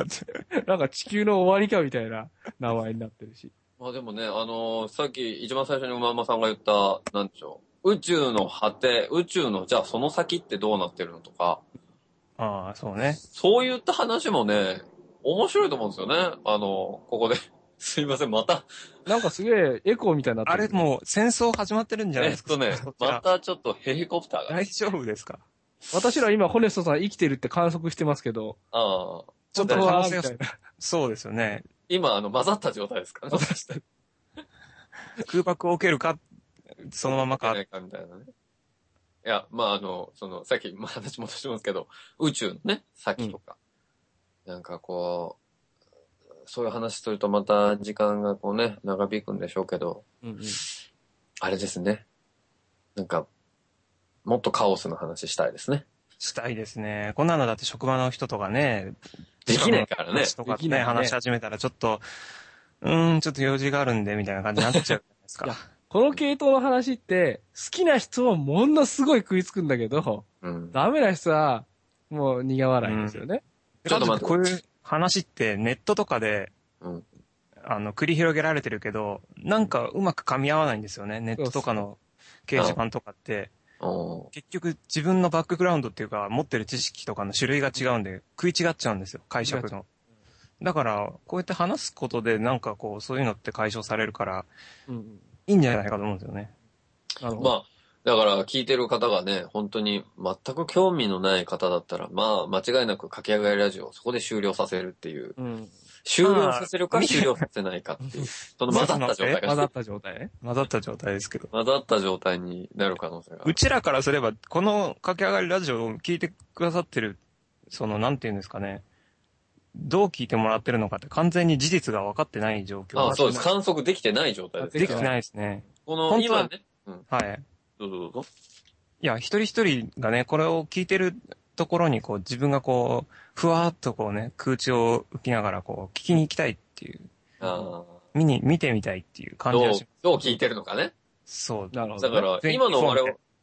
なんか地球の終わりかみたいな名前になってるし。 まあでもね、さっき一番最初に馬場さんが言った、なんでしょう。宇宙の果て、宇宙の、じゃあその先ってどうなってるのとか。 ああ、そうね。 そういった話もね、面白いと思うんですよね。ここで。すいません、また。 なんかすげえエコーみたいになってる。 あれもう戦争始まってるんじゃないですか。 またちょっとヘリコプターが。 大丈夫ですか？ 私ら今ホネストさん生きてるって観測してますけど。 ああ。 ちょっと可能性が。そうですよね。 今、混ざった状態ですからね。 空爆を受けるか、そのままか。 みたいなね。いや、まあさっき話戻してますけど、宇宙のね、先とか。なんかこう、そういう話するとまた時間がこうね、長引くんでしょうけど、あれですね。なんか、もっとカオスの話したいですね。 したいですね。こんなのだって職場の人とかね、 できないからね。 とかね、話し始めたらちょっと、ちょっと用事があるんで、みたいな感じになっちゃうじゃないですか。 この系統の話って、好きな人はものすごい食いつくんだけど、ダメな人は、もう苦笑いですよね。 ちょっと待って、こういう話ってネットとかで、繰り広げられてるけど、なんかうまく噛み合わないんですよね。ネットとかの掲示板とかって。結局自分のバックグラウンドっていうか持ってる知識とかの種類が違うんで食い違っちゃうんですよ、解釈の。だからこうやって話すことでなんかこうそういうのって解消されるからいいんじゃないかと思うんですよね。 まあだから聞いてる方がね、本当に全く興味のない方だったら、まあ間違いなく駆け上がりラジオをそこで終了させるっていう。終了させるか終了させないかっていう。その混ざった状態が。 混ざった状態ね。 混ざった状態ですけど。 混ざった状態になる可能性が。 うちらからすれば、この駆け上がりラジオを聞いてくださってる、なんていうんですかね。どう聞いてもらってるのかって完全に事実が分かってない状況。 そうです。観測できてない状態です。 できてないですね。 この、今ね。 はい。 どうぞ。 いや、一人一人がね、これを聞いてるところにこう自分がこう、ふわーっとこうね、空中を浮きながらこう、聞きに行きたいっていう。見てみたいっていう感じがします。 どう聞いてるのかね。 そう。 なるほど。 だから、今の我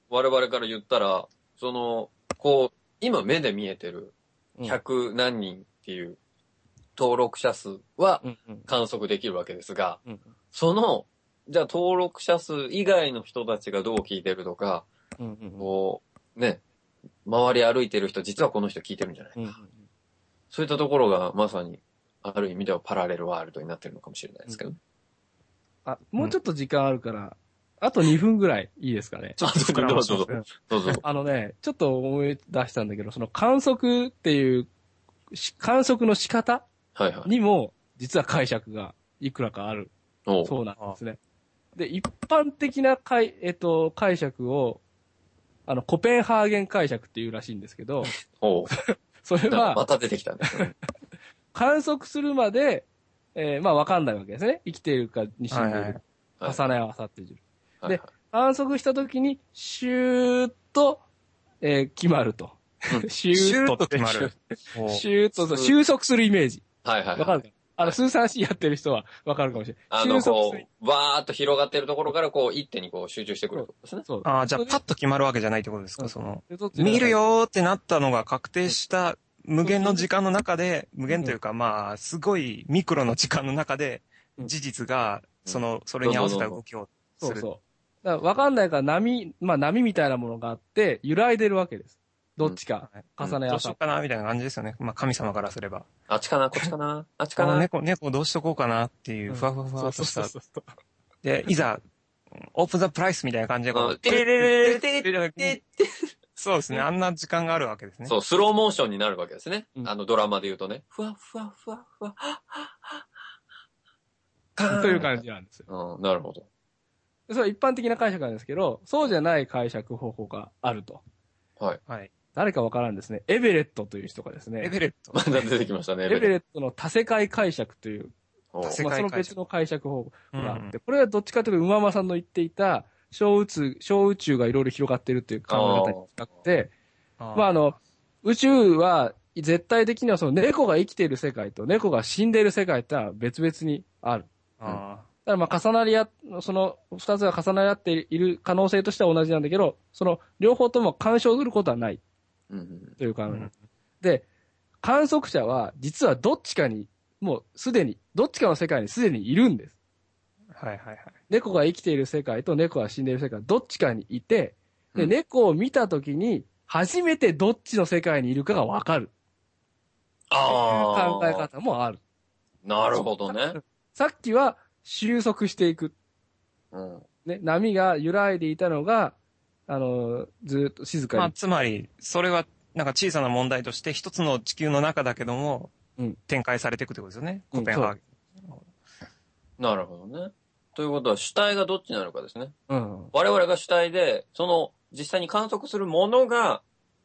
々から言ったら、こう、今目で見えてる100何人っていう登録者数は観測できるわけですが、じゃあ登録者数以外の人たちがどう聞いてるとか、こう、ね、周り歩いてる人、実はこの人聞いてるんじゃないか。そういったところがまさに、ある意味ではパラレルワールドになってるのかもしれないですけど。 もうちょっと時間あるから、あと2分ぐらいいいですかね。 どうぞ。 ちょっと思い出したんだけど、その観測っていう、観測の仕方にも、実は解釈がいくらかある。そうなんですね。で、一般的な解釈を、コペンハーゲン解釈っていうらしいんですけど、それは、 また出てきたね。 観測するまで、まあわかんないわけですね。生きているかに死んでいる。重ね合わさっている。で、観測したときに、シューッと、決まると。 シューッと決まる。 シューッと、収束するイメージ。 わかるかスーサンシーやってる人はわかるかもしれない。 わーっと広がってるところから、こう、一手にこう集中してくるですね。 じゃあ、パッと決まるわけじゃないってことですか、見るよーってなったのが確定した無限の時間の中で、無限というか、まあ、すごいミクロの時間の中で、事実がそれに合わせた動きをする。 そうそう。だからわかんないから波みたいなものがあって、揺らいでるわけです。どっちか、重ね合わせ。 どうしようかな、みたいな感じですよね。まあ、神様からすれば。 あっちかな、こっちかな、あっちかな。 猫どうしとこうかなっていう、ふわふわふわっとした。で、いざ、オープンザプライスみたいな感じで、テレレレレレレそうですね。あんな時間があるわけですね。 そう、スローモーションになるわけですね。ドラマで言うとね。ふわふわふわふわ、 という感じなんですよ。 なるほど。 それは一般的な解釈なんですけど、そうじゃない解釈方法があると。 はい。 はい。 誰かわからんですね。エベレットという人がですね。 エベレット。 まだ出てきましたね。 エベレットの多世界解釈という、その別の解釈方法があって、これはどっちかというと、馬間さんの言っていた、小宇宙がいろいろ広がっているっていう考え方に近くて、宇宙は絶対的にはその猫が生きている世界と猫が死んでいる世界ってのは別々にある。だからその二つが重なり合っている可能性としては同じなんだけど、その両方とも干渉することはない。という考え。で、観測者は実はどっちかに、もうすでに、どっちかの世界にすでにいるんです。 はいはいはい。 猫が生きている世界と猫が死んでいる世界、どっちかにいて、で、猫を見たときに、初めてどっちの世界にいるかがわかる。考え方もある。 なるほどね。 さっきは収束していく。ね、波が揺らいでいたのが、ずっと静かに。 まあ、つまり、それは、なんか小さな問題として一つの地球の中だけども、展開されていくってことですよね。コペンハーゲン。 なるほどね。ということは主体がどっちになるかですね。我々が主体で、実際に観測するものが、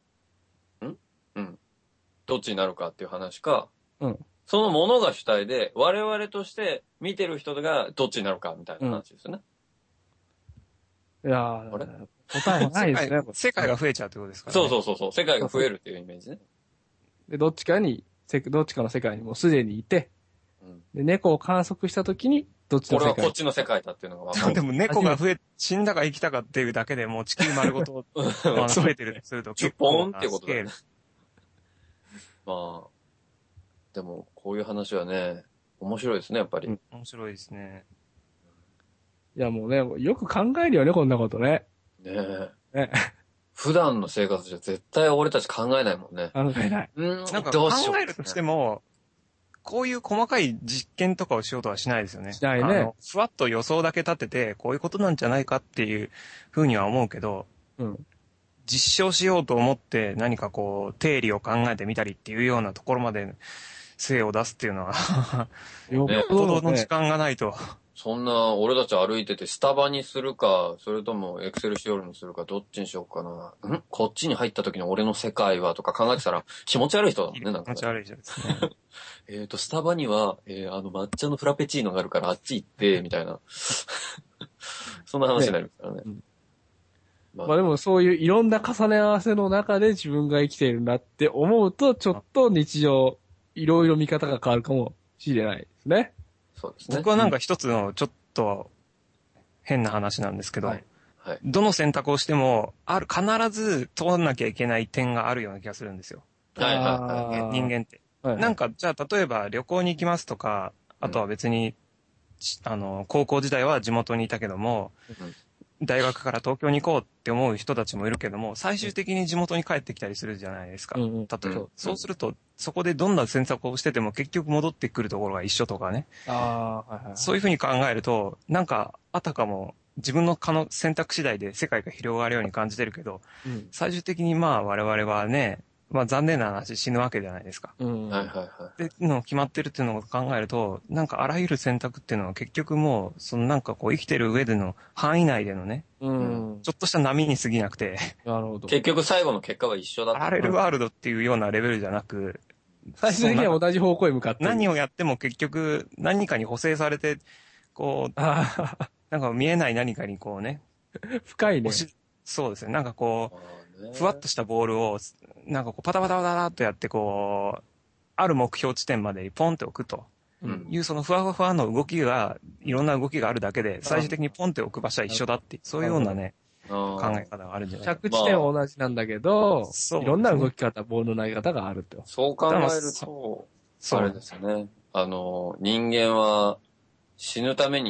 どっちになるかっていう話か、そのものが主体で、我々として見てる人がどっちになるかみたいな話ですよね。 いやー、答えはないですね。 世界が増えちゃうってことですかね。 そう。世界が増えるっていうイメージね。 で、どっちかの世界にもうすでにいて、で、猫を観測したときに、どっちの世界。 これはこっちの世界だっていうのが分かる。 でも猫が死んだか生きたかっていうだけでもう地球丸ごと増えてるとすると結構なスケール。ポンってことだね。まあ、でもこういう話はね、面白いですね、やっぱり。 面白いですね。 いやもうね、よく考えるよね、こんなことね。 ねえ。普段の生活じゃ絶対俺たち考えないもんね。 考えない。 なんか考えるとしても、こういう細かい実験とかをしようとはしないですよね。 しないね。 ふわっと予想だけ立てて、こういうことなんじゃないかっていうふうには思うけど、実証しようと思って何かこう、定理を考えてみたりっていうようなところまで精を出すっていうのはよっぽどの時間がないと。 そんな、俺たち歩いててスタバにするか、それともエクセルシオールにするか、どっちにしようかな。こっちに入った時の俺の世界はとか考えてたら気持ち悪い人だもんね、なんか、ね。 気持ち悪い人ですね。 スタバには、抹茶のフラペチーノがあるからあっち行って、みたいな。そんな話になるからね。 まあでもそういういろんな重ね合わせの中で自分が生きているなって思うと、ちょっと日常、いろいろ見方が変わるかもしれないですね。 そうですね。 僕はなんか一つのちょっと変な話なんですけど、どの選択をしても、必ず通んなきゃいけない点があるような気がするんですよ。人間って。なんか、じゃあ例えば旅行に行きますとか、あとは別に、高校時代は地元にいたけども、大学から東京に行こうって思う人たちもいるけども、最終的に地元に帰ってきたりするじゃないですか。例えば、そうすると、そこでどんな選択をしてても結局戻ってくるところが一緒とかね。そういうふうに考えると、なんか、あたかも自分の選択次第で世界が広がるように感じてるけど、最終的にまあ我々はね、まあ残念な話死ぬわけじゃないですか。で、決まってるっていうのを考えると、なんかあらゆる選択っていうのは結局もう、なんかこう生きてる上での範囲内でのね、ちょっとした波に過ぎなくて、 結局最後の結果は一緒だった。 パラレルワールドっていうようなレベルじゃなく、 最終的には同じ方向へ向かって何をやっても結局何かに補正されて、こう、なんか見えない何かにこうね、 深いね。 そうですね。なんかこう、ふわっとしたボールを、なんかこうパタパタパタっとやってこう、ある目標地点までポンって置くというそのふわふわの動きが、いろんな動きがあるだけで、最終的にポンって置く場所は一緒だって、そういうようなね、考え方があるんじゃないか。 着地点は同じなんだけど、いろんな動き方、ボールの投げ方があると。 そう考えると、あれですよね。人間は死ぬために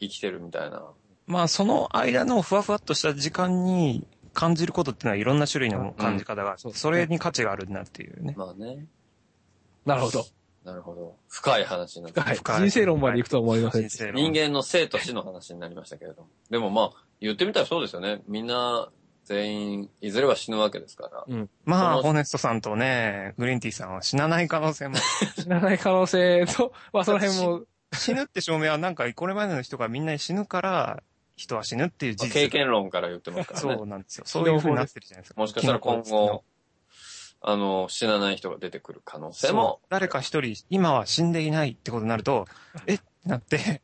生きてるみたいな。 まあその間のふわふわっとした時間に感じることってのはいろんな種類の感じ方があって、それに価値があるなっていうね。 まあね。 なるほど。 なるほど。深い話になって深い。人生論まで行くとは思いません。 人間の生と死の話になりましたけれども。でもまあ、言ってみたらそうですよね。みんな、全員、いずれは死ぬわけですから。 うん。まあ、ホネストさんとね、グリーンティーさんは死なない可能性も。 死なない可能性と、まあその辺も。 死ぬって証明はなんか、これまでの人がみんな死ぬから、人は死ぬっていう事実。 経験論から言ってますからね。 そうなんですよ。そういう風になってるじゃないですか。 もしかしたら今後、死なない人が出てくる可能性も。 誰か一人、今は死んでいないってことになると、えってなって、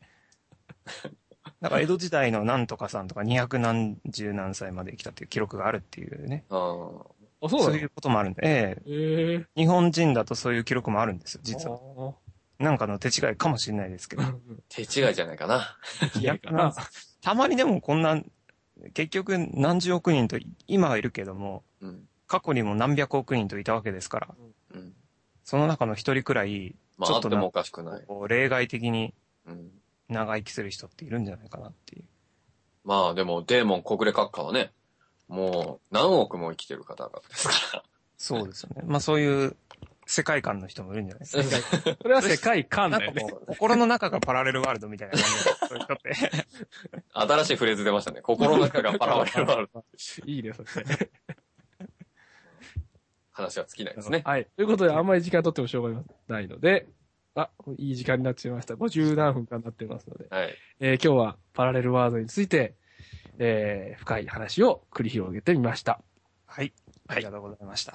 なんか江戸時代のなんとかさんとか200何十何歳まで生きたっていう記録があるっていうね。そういうこともあるんで、日本人だとそういう記録もあるんですよ、実は。なんかの手違いかもしれないですけど。 手違いじゃないかな。 いや、たまにでもこんな、結局何十億人と今はいるけども、過去にも何百億人といたわけですから、その中の一人くらい、 ちょっともおかしくない。 例外的に長生きする人っているんじゃないかなっていう。 まあでもデーモン国連閣下はね、もう何億も生きてる方々ですから。 そうですよね。まあそういう世界観の人もいるんじゃないですか。 それは世界観だよね。 心の中がパラレルワールドみたいな感じで、そういう人って。 新しいフレーズ出ましたね。心の中がパラレルワールド。 いいね、それ。 話は尽きないですね。 はい。ということで、あんまり時間取ってもしょうがないので、いい時間になってしまいました。50何分間になってますので。 はい。 今日はパラレルワールドについて、深い話を繰り広げてみました。 はい。ありがとうございました。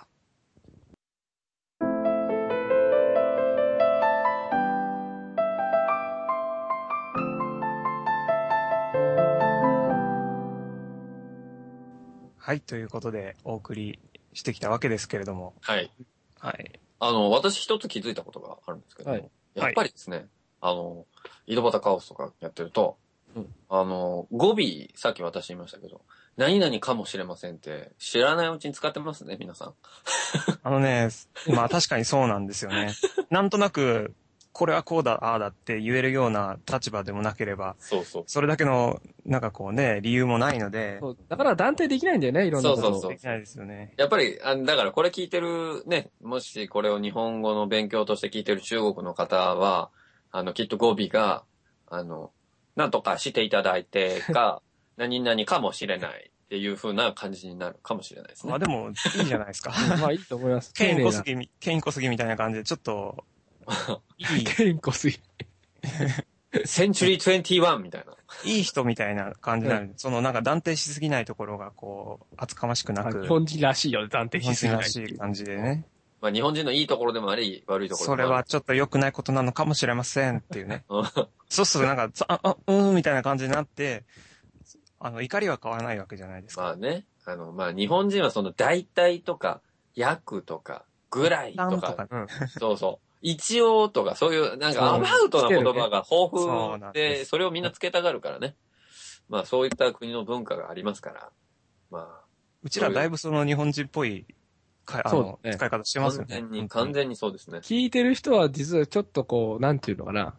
はい。ということで、お送りしてきたわけですけれども。 はい。 はい。 私一つ気づいたことがあるんですけども、やっぱりですね、井戸端カオスとかやってると、語尾、さっき私言いましたけど、何々かもしれませんって知らないうちに使ってますね、皆さん。 まあ確かにそうなんですよね。なんとなく、これはこうだ、ああだって言えるような立場でもなければ、それだけの、なんかこうね、理由もないので。 だから断定できないんだよね、いろんなこと。 そう。 できないですよね。 やっぱり、だからこれ聞いてるね、もしこれを日本語の勉強として聞いてる中国の方は、きっと語尾が、なんとかしていただいてか、何々かもしれないっていう風な感じになるかもしれないですね。 まあでも、いいじゃないですか。 まあいいと思います。 ケイン小杉みたいな感じで、ちょっと、 ケイン小杉。 センチュリー21みたいな。 いい人みたいな感じになる。なんか断定しすぎないところが、こう、厚かましくなく。 日本人らしいよね、断定しすぎない。 日本人らしい感じでね。 まあ日本人のいいところでもあり、悪いところでもあり。 それはちょっと良くないことなのかもしれませんっていうね。そうするとなんか、みたいな感じになって、怒りは変わらないわけじゃないですか。 まあね。まあ日本人はその大体とか、約とか、ぐらいとか。そうそう。一応とか、そういう、なんかアバウトな言葉が豊富で、それをみんなつけたがるからね。まあそういった国の文化がありますから。まあ。 うちらだいぶその日本人っぽい、使い方してますよね。完全にそうですね。 聞いてる人は実はちょっとこう、なんていうのかな。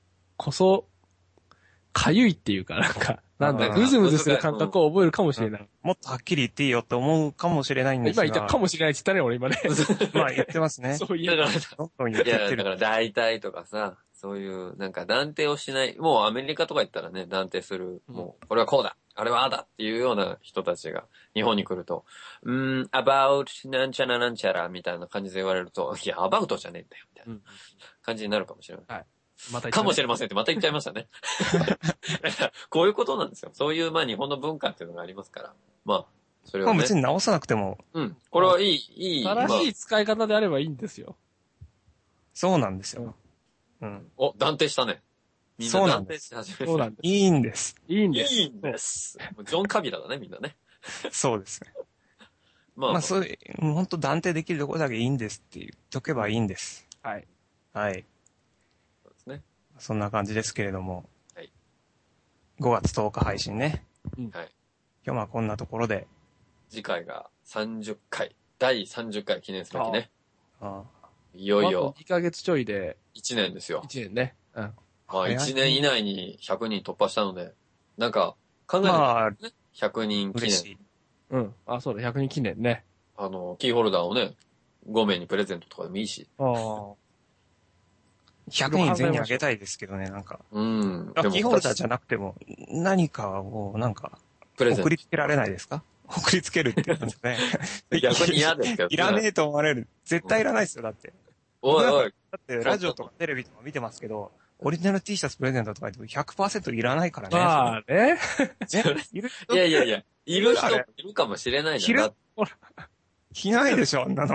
かゆいっていうか、なんだ、ムズムズする感覚を覚えるかもしれない。 もっとはっきり言っていいよって思うかもしれないんですが。 今言ったかもしれないって言ったね、俺今ね。 まあ言ってますね。 そういう。だから大体とかさ、そういう、なんか断定をしない。もうアメリカとか行ったらね、断定する。もう、これはこうだ。あれはああだっていうような人たちが日本に来ると、about なんちゃらなんちゃらみたいな感じで言われると、いや、about じゃねえんだよ、みたいな感じになるかもしれない。はい。かもしれませんってまた言っちゃいましたね。こういうことなんですよ。そういうまあ日本の文化っていうのがありますから。まあ、それをね。 別に直さなくても。 これはいい。 正しい使い方であればいいんですよ。 そうなんですよ。 お、断定したね。みんな断定し始めた。 いいんです。 いいんです。ジョン・カビラだね、みんなね。 そうですね。まあ、そういう、もう本当断定できるところだけいいんですって言っとけばいいんです。 はい。 はい。そんな感じですけれども。 はい。 5月10日配信ね。 はい。 今日はこんなところで。 次回が30回。第30回記念すべきね。いよいよ。 2ヶ月ちょいで。 1年ですよ。 1年ね。 まあ1年以内に100人突破したので、なんか考えたね。100人記念。 うん。あ、そうだ、100人記念ね。 キーホルダーをね、5名にプレゼントとかでもいいし。 ああ。100人全員あげたいですけどね、なんか。キーホルダーじゃなくても、何かを、なんか、送りつけられないですか？送りつけるって言うんですね。 逆に嫌ですけど。 いらねえと思われる。絶対いらないですよ、だって。 おいおい。 だって、ラジオとかテレビとか見てますけど、オリジナル T シャツプレゼントとか言って 100% いらないからね。 まあね。 いやいやいや、いる人もいるかもしれないじゃん。 いないでしょ、あんなの。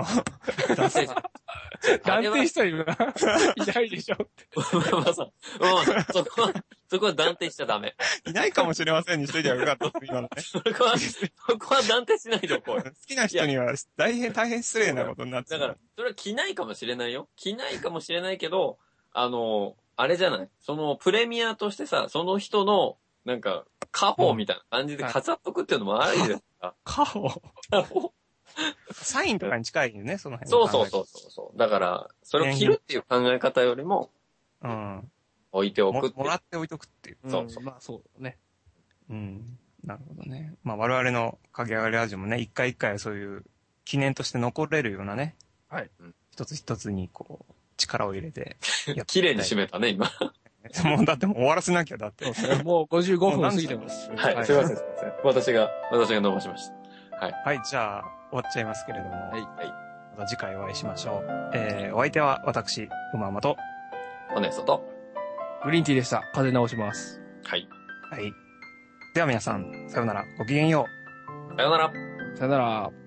断定したいな。いないでしょって。 まあさ、そこは断定しちゃダメ。 いないかもしれませんにしといてはよかったって今のね。 そこは断定しないでおこう。 好きな人には大変失礼なことになってだから、それは着ないかもしれないよ。着ないかもしれないけど、あれじゃない？プレミアとしてさ、その人の、なんか、家宝みたいな感じで飾っとくっていうのもありですか？ 家宝サインとかに近いよね、その辺。 そう。だから、それを着るっていう考え方よりも、置いておくって。 もらって置いとくっていう。 そう。 まあそうね。 なるほどね。まあ我々の影上がりラジオもね、一回一回そういう記念として残れるようなね。 はい。 一つ一つにこう、力を入れて。 綺麗に締めたね、今。 もうだってもう終わらせなきゃ、だって。 もう55分過ぎてます。 はい、すいません。私が伸ばしました。はい。 はい、じゃあ、終わっちゃいますけれども。 はい。 また次回お会いしましょう。お相手は私、馬間と、 ホネストと、 グリーンティーでした。風直します。 はい。 はい。では皆さん、さようなら。ごきげんよう。さようなら。 さようなら。